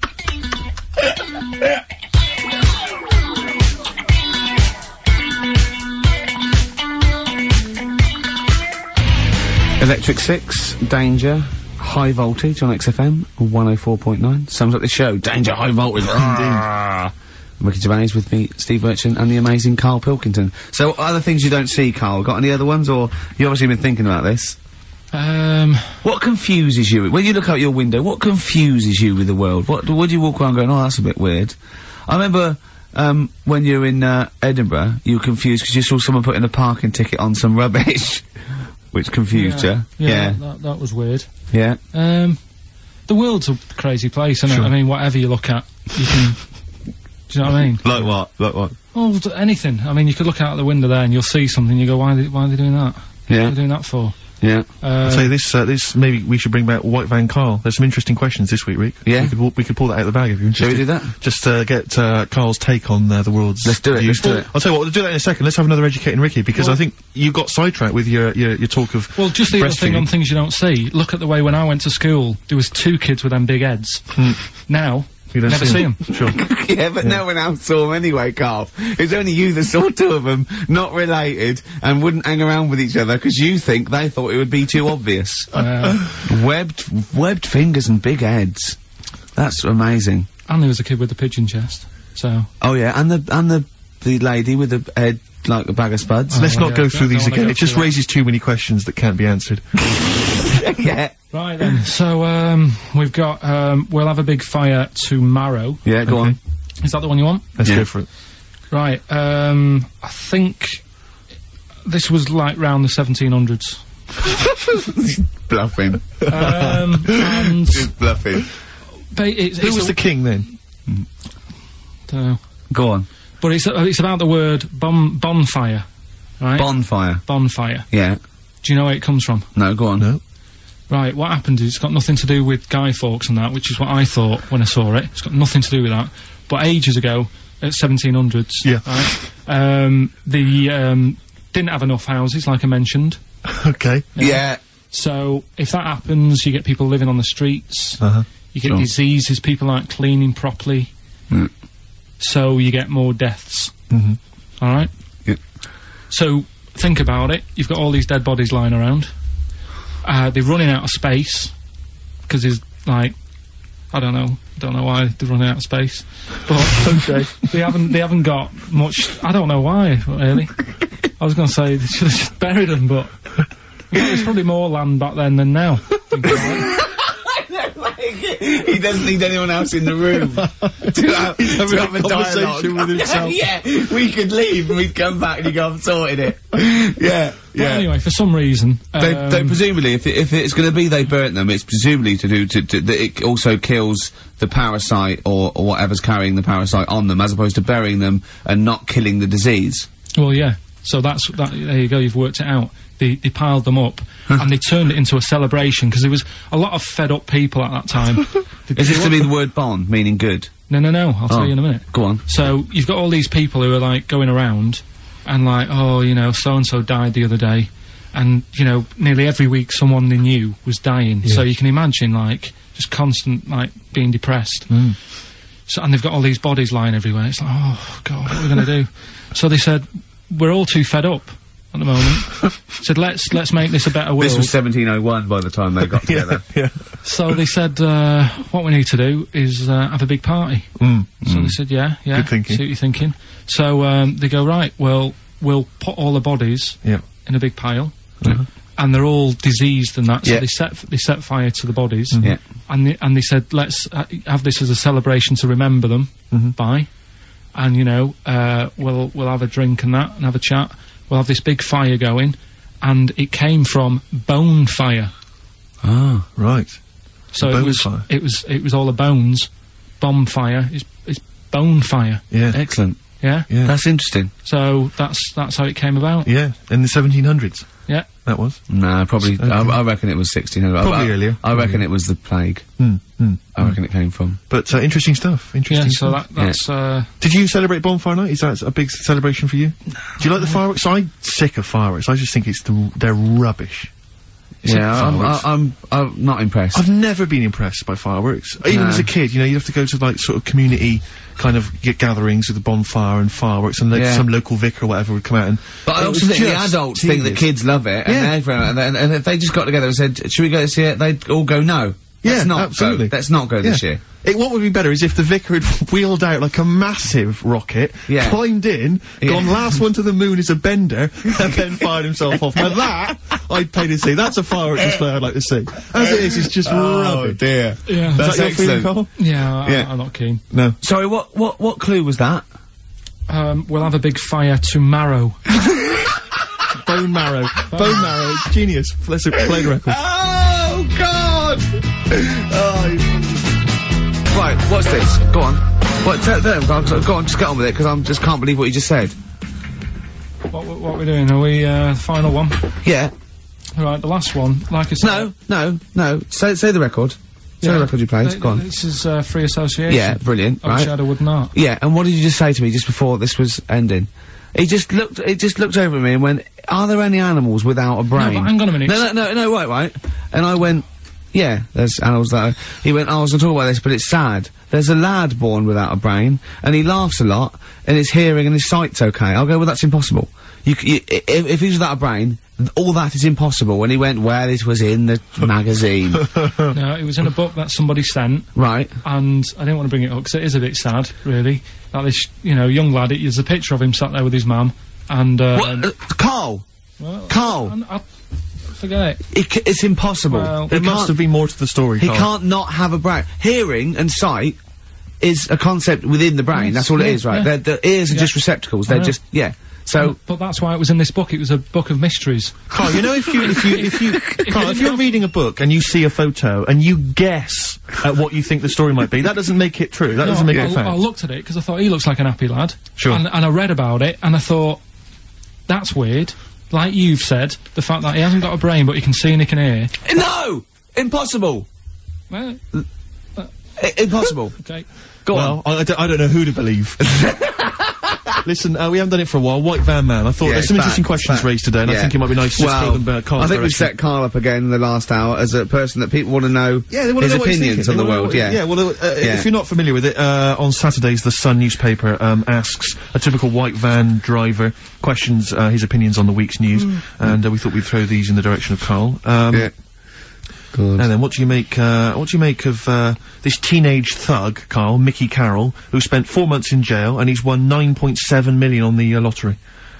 Electric Six, Danger, High Voltage on XFM, 104.9. Sums up the show. Danger, High Voltage. Indeed. Ricky Gervais with me, Steve Merchant, and the amazing Carl Pilkington. So, other things you don't see, Carl? Got any other ones, or you obviously been thinking about this? What confuses you? When you look out your window, what confuses you with the world? What do you walk around going, oh, that's a bit weird? I remember, when you were in, Edinburgh, you were confused because you saw someone putting a parking ticket on some rubbish. Which confused you. Yeah. That was weird. Yeah. The world's a crazy place, isn't Sure. it? I mean, whatever you look at, you can... Do you know what I mean? Like what? Like what? Well, anything. I mean, you could look out the window there and you'll see something, you go, why are they doing that? Yeah. What are they doing that for? Yeah. I'll tell you this, maybe we should bring back White Van Carl. There's some interesting questions this week, Rick. Yeah. We could pull that out of the bag if you're Shall interested. we do that? Just, get, Carl's take on, the world's... Let's do it, views. let's do it. I'll tell you what, we'll do that in a second. Let's have another Educating Ricky, because I think you got sidetracked with your talk of Well, just the other thing breastfeeding. on things you don't see. Look at the way when I went to school, there was 2 kids with them big heads. Now, You don't never see them. Sure. Yeah, but no one else saw them anyway, Carl. It's only you that saw 2 of them, not related, and wouldn't hang around with each other because you think they thought it would be too obvious. Webbed fingers and big heads. That's amazing. And there was a kid with a pigeon chest. So. Oh yeah, and the lady with the head like a bag of spuds. Let's not yeah, go through don't these wanna again. go It just through that. raises too many questions that can't be answered. Yeah. Right then. So, we've got, we'll have a big fire tomorrow. Yeah, go on. Is that the one you want? Let's Yeah. go for it. Right, I think this was like round the 1700s. Bluffing. And Just bluffing. Who was the king then? dunno. Go on. But it's about the word bonfire, right? Bonfire. Bonfire. Yeah. Do you know where it comes from? No, go on. No. Right, what happened is it's got nothing to do with Guy Fawkes and that, which is what I thought when I saw it. It's got nothing to do with that. But ages ago, at 1700s, Yeah. right, didn't have enough houses, like I mentioned. Okay. Yeah. So, if that happens, you get people living on the streets, Uh-huh. you get Sure. diseases, people aren't cleaning properly, Mm. so you get more deaths. Mm-hmm. Alright? Yeah. So, think about it. You've got all these dead bodies lying around. They're running out of space, because there's, like, I don't know why they're running out of space. But, okay. They haven't got much, I don't know why, really. I was gonna say, they should have just buried them, but there's probably more land back then than now. Thinking about it. He doesn't need anyone else in the room to have a conversation with himself. Yeah, we could leave and we'd come back and you go, I've sorted it. Yeah, But anyway, for some reason, They presumably, if it's going to be they burnt them, it's presumably to do that it also kills the parasite or whatever's carrying the parasite on them, as opposed to burying them and not killing the disease. well, yeah. So that. There you go. You've worked it out. They piled them up and they turned it into a celebration because there was a lot of fed up people at that time. Is this to be the word bon, meaning good? No. I'll tell you in a minute. Go on. So you've got all these people who are like going around and like, oh, you know, so and so died the other day, and you know, nearly every week someone they knew was dying. Yeah. So you can imagine like just constant like being depressed. Mm. So and they've got all these bodies lying everywhere. It's like, oh god, what are we gonna do? So they said, we're all too fed up at the moment. Said let's make this a better world. This was 1701 by the time they got together. Yeah. So they said, what we need to do is have a big party. So they said, yeah. Good thinking. See what you're thinking. So they go, right, well, we'll put all the bodies Yeah. in a big pile, and they're all diseased and that. So Yeah. they set fire to the bodies, Yeah. and they said, let's have this as a celebration to remember them by, and you know, we'll have a drink and that, and have a chat. We'll have this big fire going, and it came from bone fire. Ah. Right. So Bone it was fire. it was all the bones. Bonfire is bone fire. Yeah. Excellent. Yeah. Yeah. That's interesting. So that's how it came about. Yeah. In the 1700s. Yeah. That was. Nah, probably. Okay. I reckon it was 1600. Probably earlier. I reckon it was the plague. I reckon it came from. But interesting stuff. Interesting Yeah. So stuff. that's Did you celebrate Bonfire Night? Is that a big celebration for you? Do you like the fireworks? I'm sick of fireworks. I just think they're rubbish. Yeah, I'm not impressed. I've never been impressed by fireworks. Even No. as a kid, you know, you'd have to go to like sort of community kind of gatherings with a bonfire and fireworks, and Yeah. some local vicar or whatever would come out and. But I it also was think the just adults think that tedious. kids love it, Yeah. and if they just got together and said, should we go this year? They'd all go, no. Yeah, let's not absolutely. Go. Let's not go this Yeah. year. What would be better is if the vicar had wheeled out like a massive rocket, Yeah. climbed in, Yeah. gone last one to the moon is a bender, and then fired himself off. Now that, I'd pay to see. That's a fireworks display I'd like to see. As it is, it's just rubbish. dear. yeah. Is That's that your feeling, excellent. Carl? yeah. Yeah. I'm not keen. No. Sorry, what clue was that? We'll have a big fire tomorrow. Bone marrow. Bone marrow. Genius. Let's play the record. Oh, God! Right, what's this? Go on. What, go on, just get on with it, because I just can't believe what you just said. What are we doing? Are we, final one? Yeah. Right, the last one, like I said... No. Say the record. Say the record you played, go on. This is, free association. Yeah, brilliant, of right. Shadowwood and Art. Yeah, and what did you just say to me just before this was ending? He just looked over at me and went, are there any animals without a brain? No, but hang on a minute. No, right. And I went, yeah, there's animals that he went, I was gonna talk about this, but it's sad. There's a lad born without a brain, and he laughs a lot, and his hearing and his sight's okay. I'll go, well, that's impossible. If he's without a brain, all that is impossible. And he went, well, it was in the magazine. No, it was in a book that somebody sent. Right. And I didn't want to bring it up, because it is a bit sad, really. That this, young lad, there's a picture of him sat there with his mum, and, what? Carl! Well, Carl! Forget it. It's impossible. Well, there must have been more to the story, He Carl. can't not have a brain. Hearing and sight is a concept within the brain. Yes, That's all it is, right? yeah. The ears are just receptacles. They're just, So. But that's why it was in this book. It was a book of mysteries. Carl, if you're reading a book and you see a photo and you guess at what you think the story might be, that doesn't make it true. That doesn't make it fact. I looked at it because I thought he looks like an happy lad. Sure. And I read about it and I thought, that's weird. Like you've said, the fact that he hasn't got a brain but he can see and he can hear. No! Impossible! Well, Impossible. okay. Go on. I don't know who to believe. Listen, we haven't done it for a while. White Van Man. I thought there's some interesting questions raised today, and I think it might be nice to just throw them Carl's I think we direction. set Carl up again in the last hour as a person that people want to know his opinions on the world. If you're not familiar with it, on Saturdays the Sun newspaper asks a typical white van driver questions his opinions on the week's news, and we thought we'd throw these in the direction of Carl. Good. And then what do you make of this teenage thug, Carl, Mickey Carroll, who spent 4 months in jail and he's won 9.7 million on the lottery?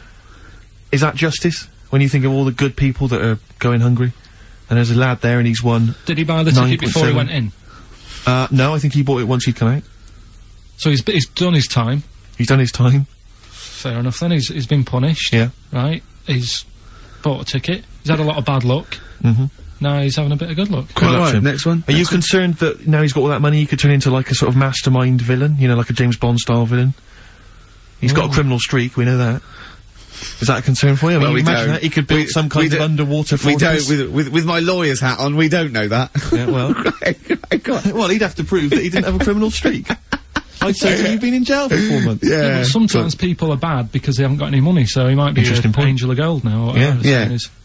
Is that justice? When you think of all the good people that are going hungry? And there's a lad there and he's won. Did he buy the ticket before he went in? No, I think he bought it once he'd come out. So he's done his time. He's done his time. Fair enough then, he's been punished. Yeah. Right? He's bought a ticket. He's had a lot of bad luck. Now he's having a bit of good luck. Right, next one. Are you concerned that now he's got all that money he could turn into like a sort of mastermind villain? Like a James Bond style villain? He's got a criminal streak, we know that. Is that a concern for you? I mean, imagine that he could build some kind of underwater fortress. We don't, with my lawyer's hat on, we don't know that. Yeah, well. Well, he'd have to prove that he didn't have a criminal streak. I'd say you've been in jail for 4 months. Yeah, but sometimes people are bad because they haven't got any money, so he might be an angel of gold now, or whatever his name is.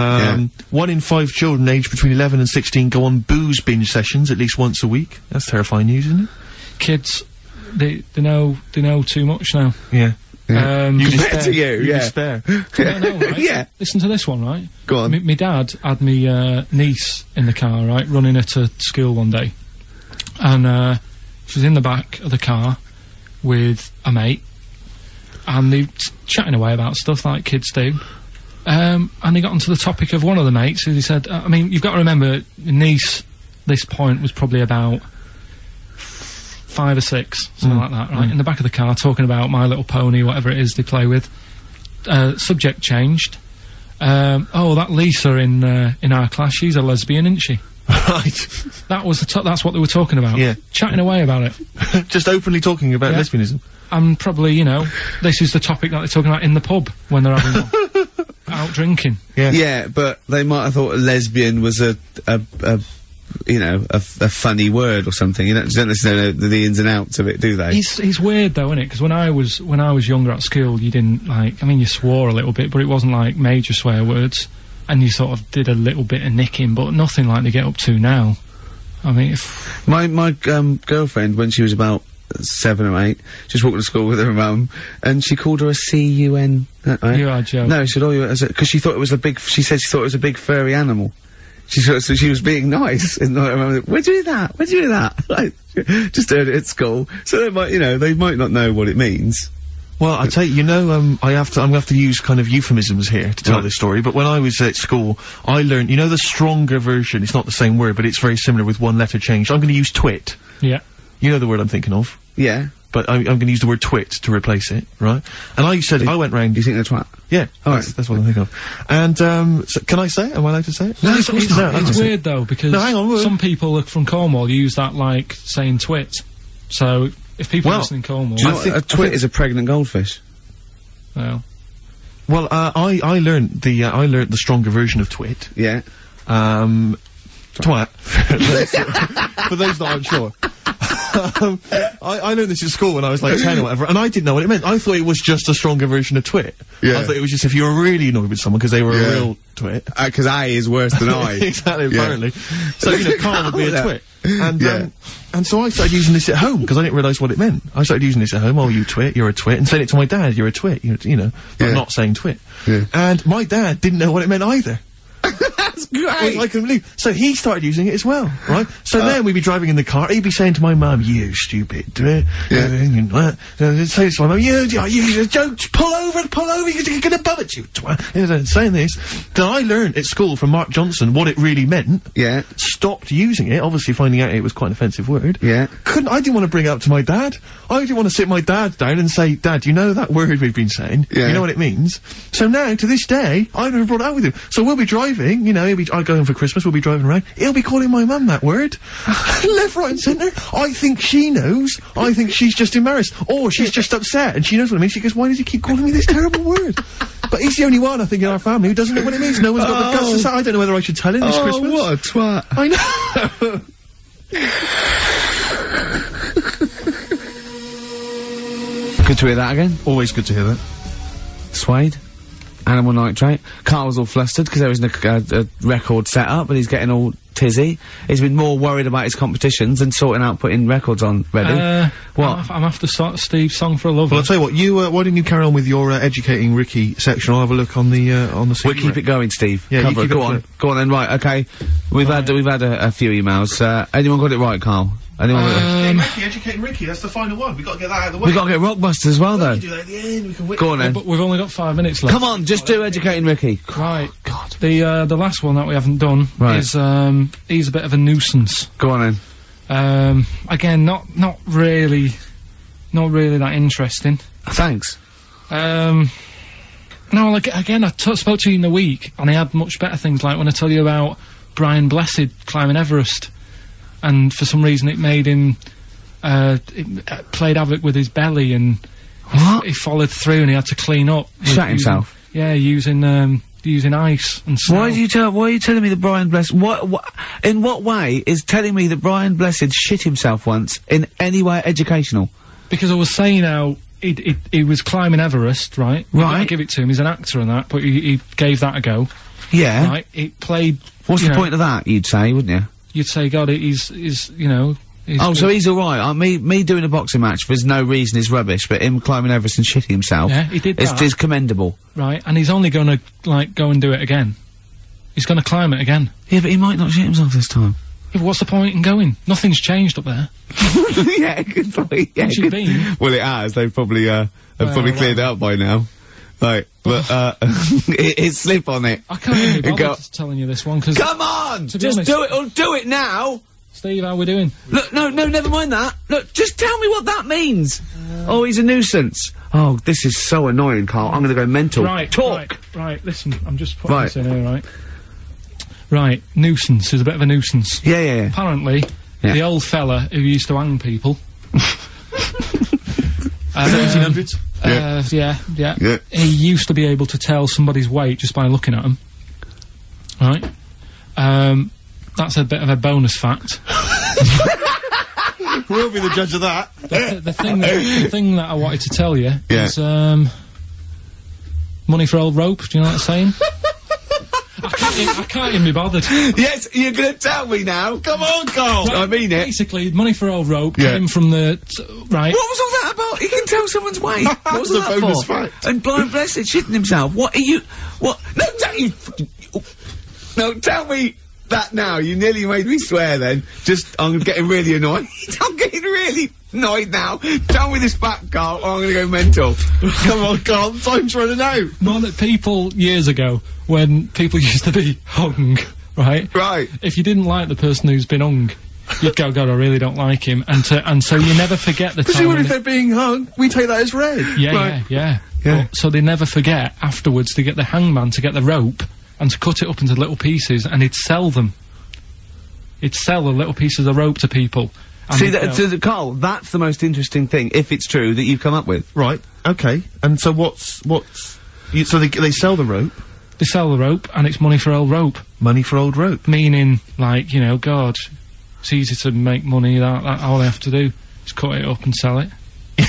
1 in 5 children aged between 11 and 16 go on booze binge sessions at least once a week. That's terrifying news, isn't it? Kids, they know too much now. Yeah. You compared to you, despair. I know, right? Yeah. Listen to this one, right? Go on. My dad had me niece in the car, right, running her to school one day, and she was in the back of the car with a mate, and they chatting away about stuff like kids do. And he got onto the topic of one of the mates, who he said, I mean, you've got to remember, niece, this point was probably about 5 or 6, something like that, right? In the back of the car, talking about My Little Pony, whatever it is they play with. Subject changed. Oh, that Lisa in our class, she's a lesbian, isn't she? Right. That's what they were talking about. Yeah. Chatting away about it. Just openly talking about lesbianism. And probably, this is the topic that they're talking about in the pub when they're having one. Out drinking. Yeah, but they might have thought a lesbian was a funny word or something. You don't necessarily know the ins and outs of it, do they? He's weird though, isn't it? Because when I was younger at school, you didn't you swore a little bit, but it wasn't like major swear words, and you sort of did a little bit of nicking, but nothing like they get up to now. I mean, my girlfriend, when she was about 7 or 8, just walking to school with her mum, and she called her a C-U-N. Right? You are joking. No, she said, because she thought it was she said she thought it was a big furry animal. So she was being nice, and I remember, where'd you do that? Where'd you do that? Like, just heard it at school. So they might not know what it means. Well, I tell you, I'm gonna have to use kind of euphemisms here to tell this story, but when I was at school, I learned, the stronger version, it's not the same word, but it's very similar with one letter changed. I'm gonna use twit. Yeah. You know the word I'm thinking of. Yeah. But I'm gonna use the word twit to replace it, right? And I said, I went round... You think they're twat? Yeah. Alright. That's what I'm thinking of. And, so can I say it? Am I allowed to say it? No, of course not. It's weird though, because No, hang on, some people from Cornwall use that like saying twit. So, if people listen in Cornwall... Do you know what a twit is? A pregnant goldfish. Well... Well, I learned the stronger version of twit. Yeah. Twat. For those that aren't sure. I learned this in school when I was like 10 or whatever, and I didn't know what it meant. I thought it was just a stronger version of twit. Yeah. I thought it was just if you were really annoyed with someone because they were a real twit. Because I is worse than I. Exactly, apparently. So, you know, Carl would be a twit. And so I started using this at home, because I didn't realise what it meant. I started using this at home, oh, you twit, you're a twit, and saying it to my dad, you're a twit, you know, but not saying twit. Yeah. And my dad didn't know what it meant either. That's great! I couldn't believe. So he started using it as well, right? So then we'd be driving in the car, he'd be saying to my mum, you stupid, say to my mum, you don't, pull over, you're gonna bum it, you twat. Saying this. Then I learned at school from Mark Johnson what it really meant. Yeah. Stopped using it, obviously finding out it was quite an offensive word. Yeah. I didn't want to bring it up to my dad. I didn't want to sit my dad down and say, Dad, you know that word we've been saying? Yeah. You know what it means? So now, to this day, I've never brought it out with him. So we'll be driving, you know, I go home for Christmas, we'll be driving around, he'll be calling my mum that word. Left, right and centre. I think she knows. I think she's just embarrassed. Or she's just upset and she knows what it means. She goes, why does he keep calling me this terrible word? But he's the only one, I think, in our family who doesn't know what it means. No one's got the guts to say, I don't know whether I should tell him this Christmas. What a twat. I know. Good to hear that again. Always good to hear that. Suede. Animal Nitrate. Carl was all flustered because there isn't a record set up, but he's getting all tizzy. He's been more worried about his competitions than sorting out putting records on ready. What? I'm after Steve's Song for a Lover. Well, I'll tell you what, you, why didn't you carry on with your, educating Ricky section? I'll have a look on the We'll keep it going, Steve. Yeah, Cover you keep it. Go on then, right, okay. We've had a few emails. Anyone got it right, Carl? Anyone Educating Ricky, that's the final one. We've got to get that out of the way. We've got to get Rockbusters as well, though. We can do that at the end, we can Go on then. But we've only got 5 minutes left. Come on, just do Educating Ricky. Right. God. The last one that we haven't done is, he's a bit of a nuisance. Go on then. Again, not really that interesting. Thanks. No, like, again, I spoke to you in the week, and I had much better things, like when I tell you about Brian Blessed climbing Everest, and for some reason it made him, it played havoc with his belly, and he followed through and he had to clean up. Shut himself? Yeah, using ice and snow. Why are you telling me that Brian Blessed, in what way is telling me that Brian Blessed shit himself once in any way educational? Because I was saying how he was climbing Everest, right? Right. I give it to him, he's an actor and that, but he gave that a go. Yeah. Right, it played... What's the point of that, you'd say, wouldn't you? You'd say, God, he's you know... So he's alright. Me doing a boxing match for no reason is rubbish, but him climbing Everest and shitting himself... Yeah, he did that. ...is commendable. Right, and he's only gonna, like, go and do it again. He's gonna climb it again. Yeah, but he might not shit himself this time. Yeah, but what's the point in going? Nothing's changed up there. Yeah, good point. Yeah, What's it been? Well, it has. They've probably cleared it up by now. Right, but, it's slip on it. I can't even be bothered telling you this one, because... Come on! Just do it, or do it now! Steve, how we doing? Look, no, never mind that. Look, just tell me what that means. Oh, he's a nuisance. Oh, this is so annoying, Carl. I'm gonna go mental. Right, talk! Right, listen, I'm just putting this in here, right? Right, nuisance is a bit of a nuisance. Yeah. Apparently, the old fella who used to hang people... 1700s? Yeah. He used to be able to tell somebody's weight just by looking at them. Right? That's a bit of a bonus fact. We'll be the judge of that. The thing that I wanted to tell you is, money for old rope, do you know what I'm saying? I can't even be bothered. Yes, you're gonna tell me now. Come on, Carl. Right, I mean it. Basically, money for old rope came from the... right. What was all that about? He can tell someone's weight. What was that bonus for? fact. And Brian Blessed shitting himself. What are you... What? No, don't you... No, tell me that now. You nearly made me swear then. I'm getting really annoyed. I'm getting really annoyed now. Tell me this back, Carl, or I'm gonna go mental. Come on, Carl, time's running out. More that people, years ago, when people used to be hung, right? Right. If you didn't like the person who's been hung, you'd go, God, I really don't like him, and so you never forget the time. Presumably if they're being hung, we take that as read. Yeah, yeah. So they never forget afterwards to get the hangman to get the rope and to cut it up into little pieces, and he'd sell them. He'd sell the little pieces of rope to people. See, Carl, that's the most interesting thing, if it's true, that you've come up with. Right, okay. And so so they sell the rope? They sell the rope, and it's money for old rope. Money for old rope? Meaning, like, you know, God, it's easy to make money, that all they have to do is cut it up and sell it.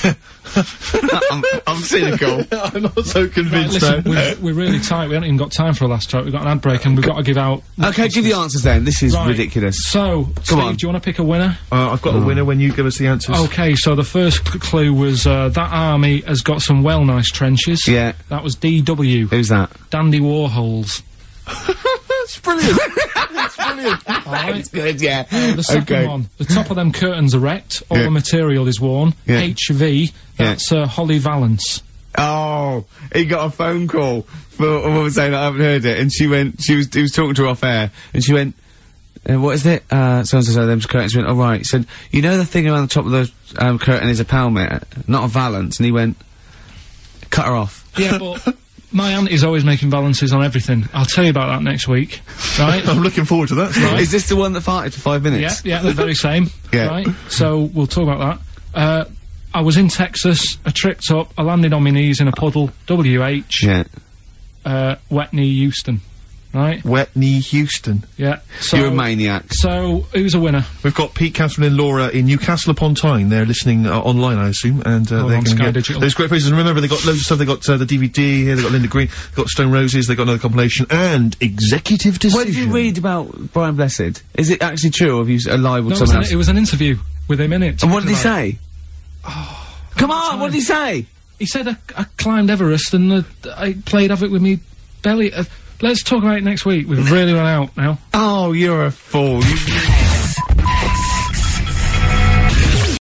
I'm cynical. I'm not so convinced. Right, listen, we're really tight. We haven't even got time for a last joke. We've got an ad break, and we've got to give out. Okay, give the answers then. This is ridiculous. So, Steve, do you want to pick a winner? I've got a winner when you give us the answers. Okay, so the first clue was that army has got some well nice trenches. Yeah. That was DW. Who's that? Dandy Warhols. That's brilliant. That's brilliant. That's good, yeah. The second one. The top of them curtains are wrecked. All the material is worn. Yeah. HV. That's Holly Valance. Oh, he got a phone call for a woman saying I haven't heard it, and he was talking to her off air, and she went, what is it? So-and-so, them curtains. She went, oh right. He said, you know the thing around the top of the curtain is a Palmet, not a Valance, and he went, cut her off. Yeah, but my auntie's always making balances on everything. I'll tell you about that next week, right? I'm looking forward to that. Right. Is this the one that farted for 5 minutes? Yeah, the very same. Yeah. Right? So, we'll talk about that. I was in Texas, I tripped up, I landed on my knees in a puddle, WH. Yeah. Wet knee Houston. Right? Wet knee Houston. Yeah. So, you're a maniac. So, who's a winner? We've got Pete, Catherine and Laura in Newcastle upon Tyne. They're listening online, I assume, and they're going to get Digital. those great places. And remember, they got loads of stuff. They got the DVD here, they got Linda Green, they got Stone Roses, they got another compilation, and Executive Decision. What did you read about Brian Blessed? Is it actually true, or have you lied with someone else? It was an interview with him in it. And what did he say? Come on, what did he say? He said I climbed Everest and I played Havoc with me belly. Let's talk about it next week. We've really run out now. Oh, you're a fool.